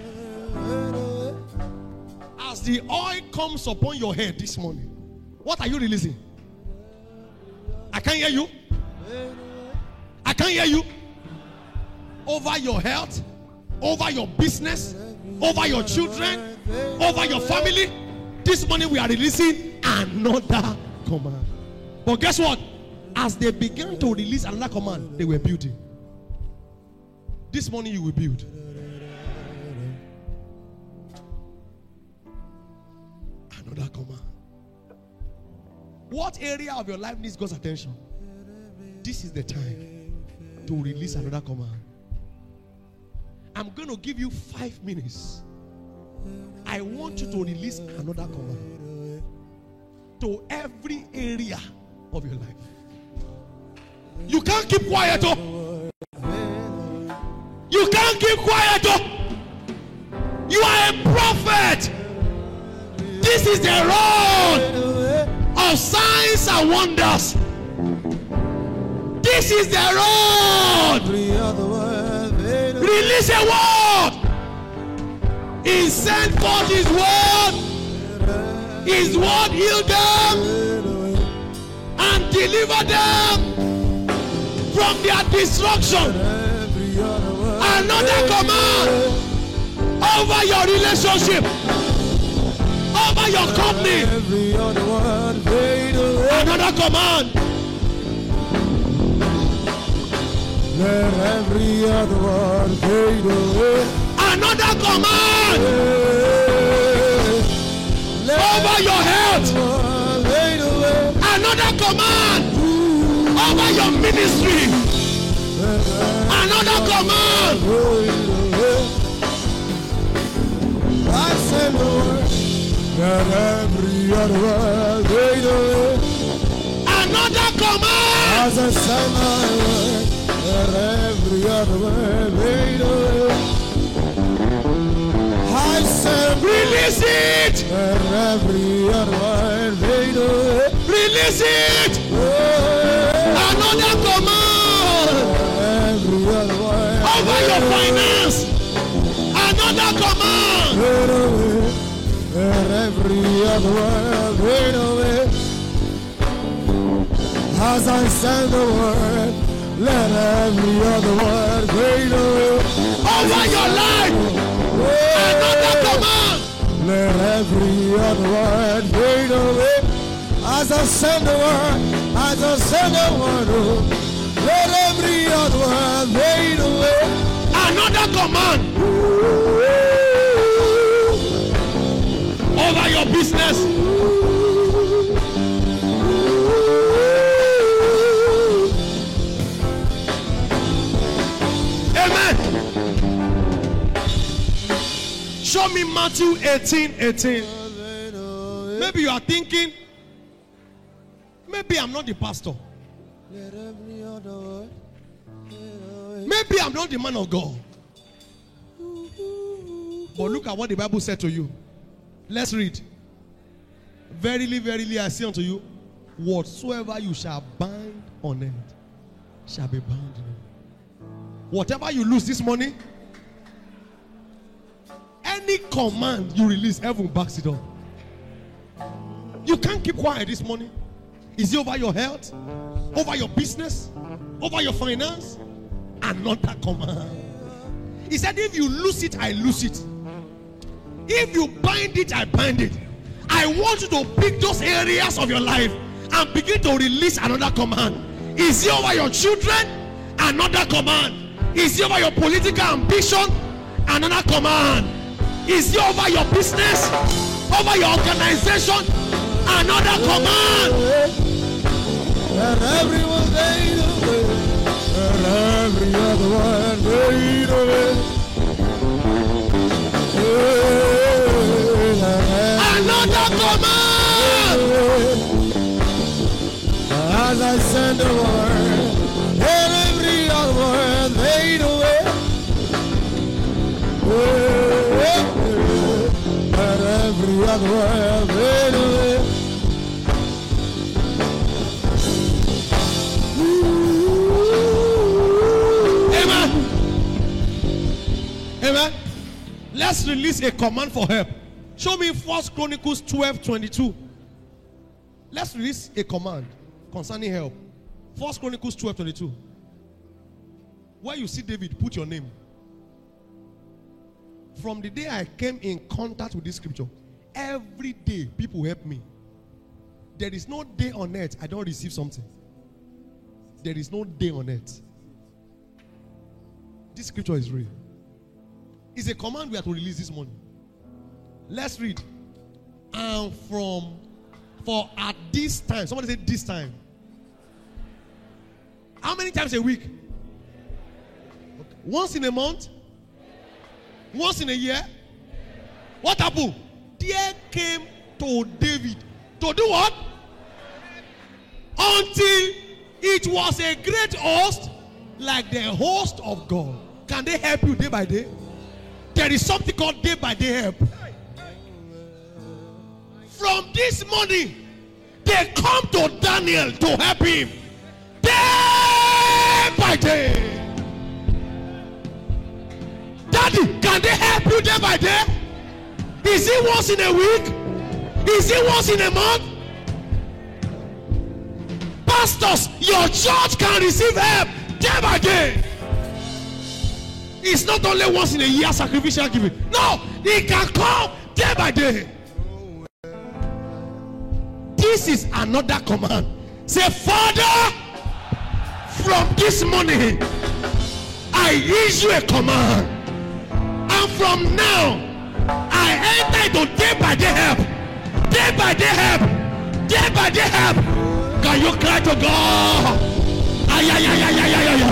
As the oil comes upon your head this morning, what are you releasing? I can't hear you. I can't hear you. Over your health, over your business, over your children, over your family. This morning we are releasing another command. But guess what? As they began to release another command, they were building. This morning you will build. Another command. What area of your life needs God's attention? This is the time to release another command. I'm going to give you 5 minutes. I want you to release another command to every area of your life. You can't keep quiet. Oh. You can't keep quiet. Oh. You are a prophet. This is the road of signs and wonders. This is the road. Release a word. He sent forth his word. His word healed them and delivered them from their destruction. Another command over your relationship, over your company. Another command. Let every other word fade away. Another command over your health. Another command over your ministry. Another command. I said, Lord, that every other word fade away. Another command. As I said my word, that every other word fade away. I said, release it. That every other word fade away. Release it. Another command Every other word over your finance. Another command. fade away. That every other word fade away. As I said the word, let every other word fade away. Over your life. Another command. Let every other word fade away. As I said the word, as I said the word, oh, let every other word fade away. Another command over your business. Amen. Show me Matthew 18:18. Maybe you are thinking, maybe I'm not the pastor. Maybe I'm not the man of God. But look at what the Bible said to you. Let's read. Verily, verily, I say unto you, whatsoever you shall bind on earth shall be bound in heaven. Whatever you lose this morning, any command you release, heaven backs it up. You can't keep quiet this morning. Is it over your health? Over your business? Over your finance? Another command. He said, if you lose it, I lose it. If you bind it, I bind it. I want you to pick those areas of your life and begin to release another command. Is it over your children? Another command. Is it over your political ambition? Another command. Is it over your business? Over your organization? Another command. Let everyone fade away. Let every other word fade away. Another command. As I send the word, let every other word fade away. Let every other word fade away. Amen. Amen. Let's release a command for help. Show me 1 Chronicles 12:22. Let's release a command concerning help. 1 Chronicles 12:22. Where you see David, put your name. From the day I came in contact with this scripture, every day people help me. There is no day on earth I don't receive something. There is no day on earth. This scripture is real. It's a command we have to release this morning. Let's read. And for at this time, somebody say this time. How many times a week? Okay. Once in a month? Once in a year? What happened? There came to David to do what? Until it was a great host like the host of God. Can they help you day by day? There is something called day by day help. From this morning, they come to Daniel to help him. Day by day. Daddy, can they help you day by day? Is it once in a week? Is it once in a month? Pastors, your church can receive help day by day. It's not only once in a year sacrificial giving. No, it can come day by day. This is another command. Say, Father, from this morning, I issue a command. And From now, I enter into day by day help. Day by day help. Day by day help. Can you cry to God? Ay, ay, ay, ay, ay, ay, ay.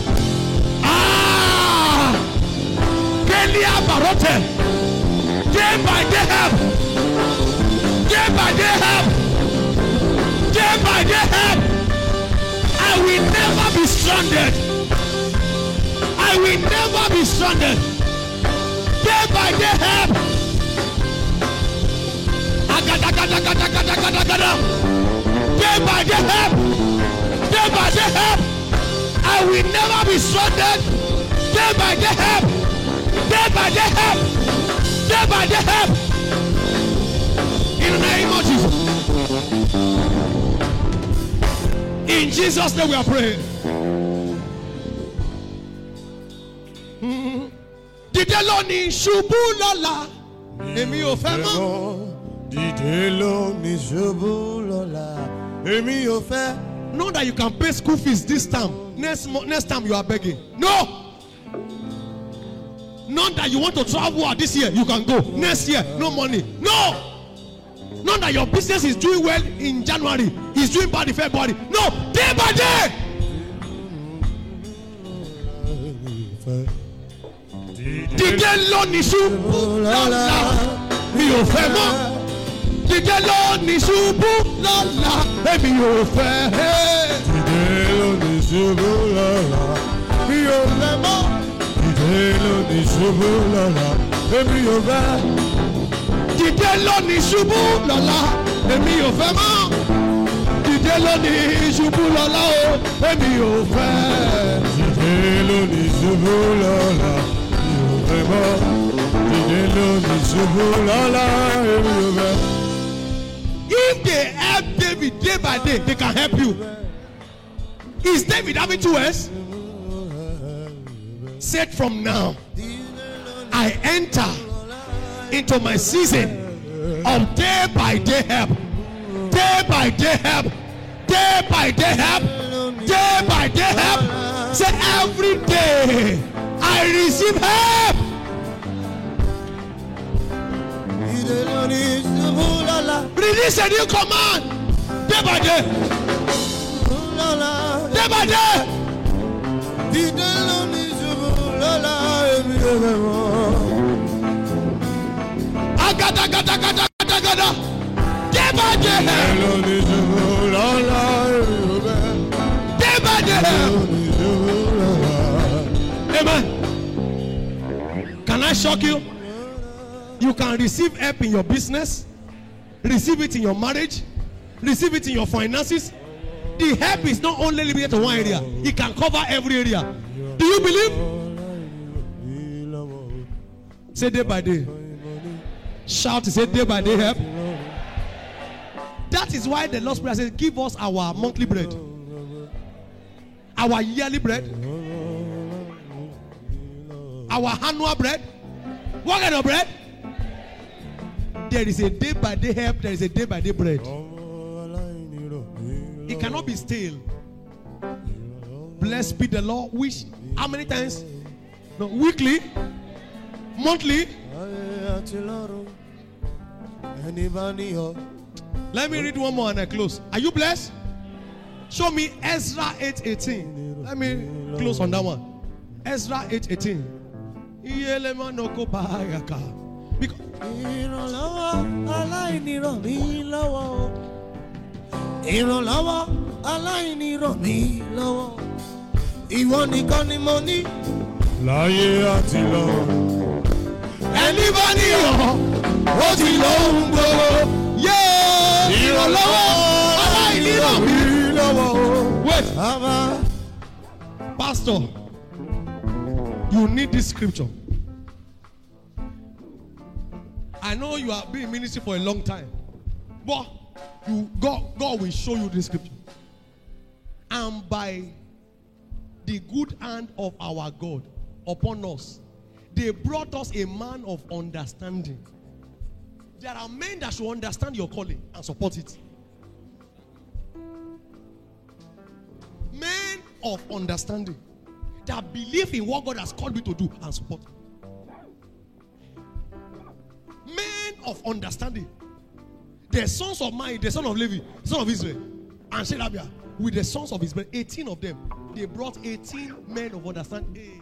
Ah! Kelia Barote. Day by day help. Day by day help. Day by day help. I will never be stranded. I will never be stranded. Day by day help. Day by day help. Day by day help. I will never be stranded. Day by day help. Day by day help. Day by day help. In the name of Jesus. In Jesus' name we are praying. Dìde lónìí ṣubú lọ́la, èmi ò fẹ́ mọ́. Dìde lónìí ṣubú lọ́la, èmi ò fẹ́. Know that you can pay school fees this time. Next time you are begging. No. Not that you want to travel this year, you can go. Next year, no money. No. Not that your business is doing well in January, it's doing bad in February. No. Day by day. Dìde lónìí ṣubú lọ́la, mi ò fẹ́ mọ́. Dìde lónìí ṣubú lọ́la, èmi ò fẹ́. Dìde lónìí ṣubú lọ́la, mi ò fẹ́ mọ́. Dìde lónìí ṣubú lọ́la, èmi ò fẹ́. Dìde lónìí ṣubú lọ́la, èmi ò fẹ́ mọ́. Dìde lónìí ṣubú lọ́la o, èmi ò fẹ́. Dìde lónìí ṣubú lọ́la. If they help David day by day, they can help you. Is David having 2 words? Said from now, I enter into my season of day by day help. Day by day help. Day by day help. Day by day help. Say every day I receive help. Release a new command. Day by day. Day by day. Day by day. Day by day. Amen. Can I shock you? You can receive help in your business, receive it in your marriage, receive it in your finances. The help is not only limited to one area, it can cover every area. Do you believe? Say day by day. Shout to say day by day help. That is why the Lord's Prayer says, give us our monthly bread, our yearly bread, our annual bread. What kind of bread? There is a day by day help, there is a day by day bread. It cannot be stale. Blessed be the Lord. Which, how many times? No, weekly, monthly. Let me read one more and I close. Are you blessed? Show me Ezra 8:18. Let me close on that one. Ezra 8:18. Because ìwọ nìkan ni mo ní láyé àti lọ́run. ẹni bá níyàn ó ti lóhun gbogbo. Ìrànlọ́wọ́ aláìnírànmí. Wait, Pastor, you need this scripture. I know you have been in ministry for a long time, but God will show you this scripture. And by the good hand of our God upon us, they brought us a man of understanding. There are men that should understand your calling and support it. Men of understanding that believe in what God has called you to do and support it. of understanding. The sons of Mani, the son of Levi, son of Israel, and Sherebiah, with the sons of Israel, 18 of them, they brought 18 men of understanding. Hey.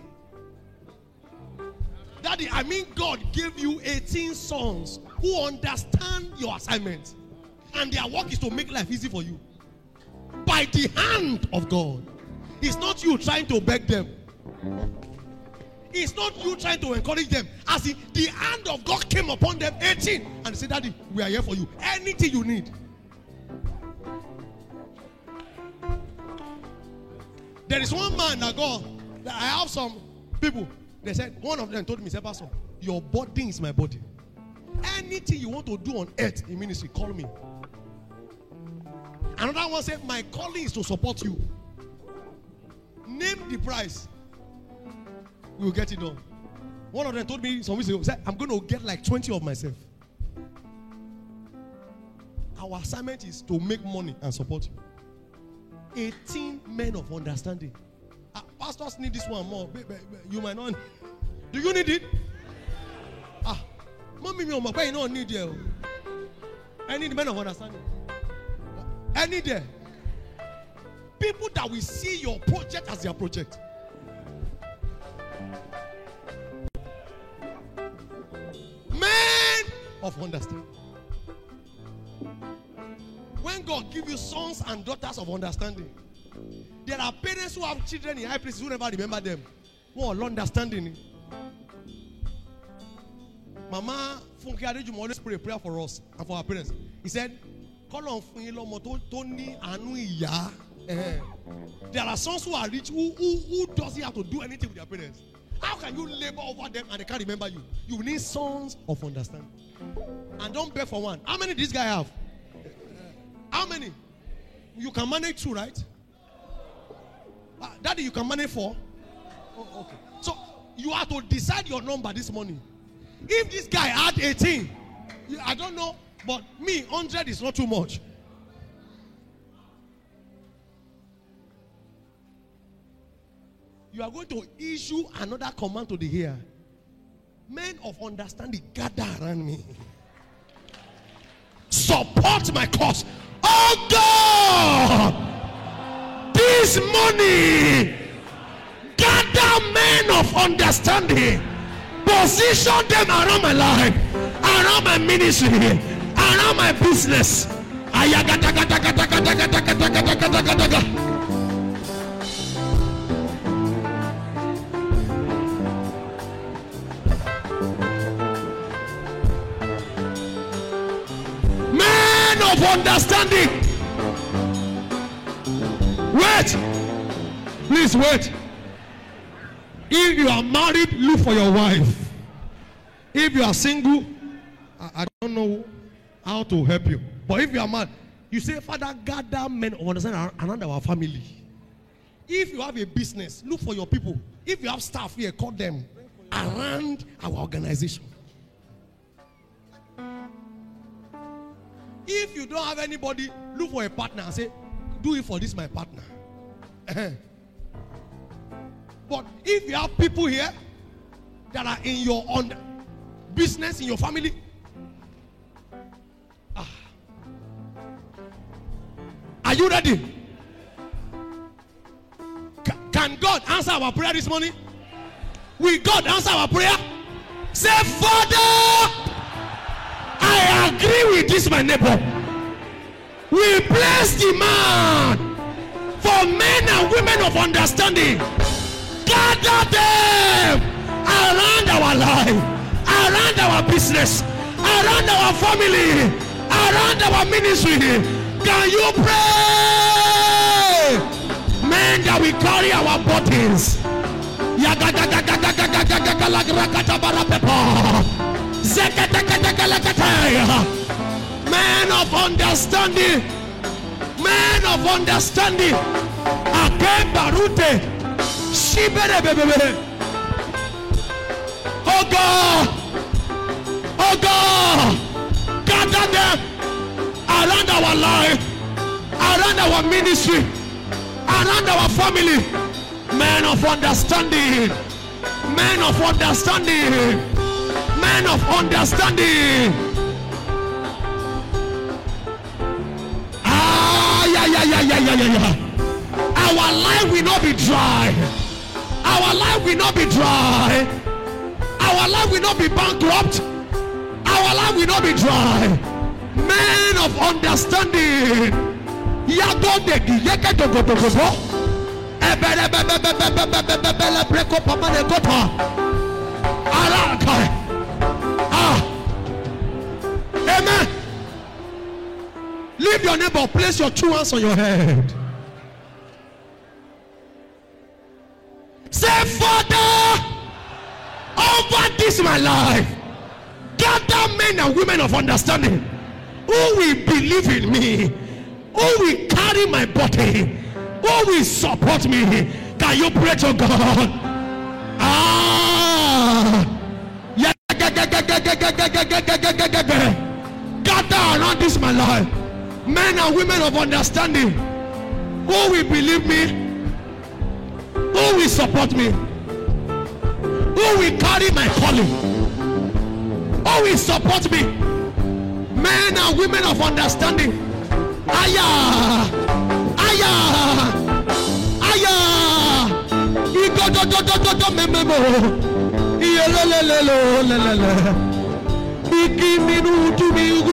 Daddy, I mean, God gave you 18 sons who understand your assignment, and their work is to make life easy for you. By the hand of God. It's not you trying to beg them. It's not you trying to encourage them. As if the hand of God came upon them, 18, and they said, Daddy, we are here for you. Anything you need. There is one man that I have some people. They said, one of them told me, said, Pastor, your body is my body. Anything you want to do on earth in ministry, call me. Another one said, my calling is to support you. Name the price. We will get it done. One of them told me some weeks ago, said, I'm going to get like 20 of myself. Our assignment is to make money and support you. 18 men of understanding. Pastors need this one more. You might not. Do you need it? Mommy, you don't need it. I need men of understanding. I need them. People that will see your project as their project. Men of understanding. When God gives you sons and daughters of understanding, there are parents who have children in high places who never remember them. Who are understanding. Mama Funke Adejumo always pray a prayer for us and for our parents. He said, call on Tony Anu. There are sons who are rich who doesn't have to do anything with their parents. How can you labor over them and they can't remember you? You need sons of understanding. And don't beg for one. How many this guy have? How many? You can manage 2, right? Daddy, you can manage 4? Oh, okay. So you have to decide your number this morning. If this guy had 18, I don't know, but me, 100 is not too much. You are going to issue another command to the air. Men of understanding, gather around me. Support my cause. Oh God! This morning, gather men of understanding. Position them around my life, around my ministry, around my business. Men of understanding. Wait. Please wait. If you are married, look for your wife. If you are single, I don't know how to help you. But if you are married, you say, Father, gather men of understanding around our family. If you have a business, look for your people. If you have staff here, call them around our organization. If you don't have anybody, look for a partner and say, do it for this, my partner. But if you have people here that are in your own business, in your family, are you ready? Can God answer our prayer this morning? Will God answer our prayer? Say, Father, I agree with this, my neighbor. We place demand for men and women of understanding. Gather them around our life, around our business, around our family, around our ministry. Can you pray? Men that we carry our bodies. Men of understanding. Men of understanding. Again, Barute. Oh God, oh God, gather them around our life, around our ministry, around our family. Men of understanding, men of understanding, men of understanding. Our life will not be dry. Our life will not be dry. Our life will not be bankrupt. Our life will not be dry. Men of understanding. Amen. Leave your neighbor, place your two hands on your head. Say, Father, over this my life, gather men and women of understanding who will believe in me, who will carry my body, who will support me. Can you pray to God? Gather around this my life, men and women of understanding who will believe me, who will support me, who will carry my calling, who will support me. Men and women of understanding. Aya, aya, aya. Iko do mememo. Iki minutu mi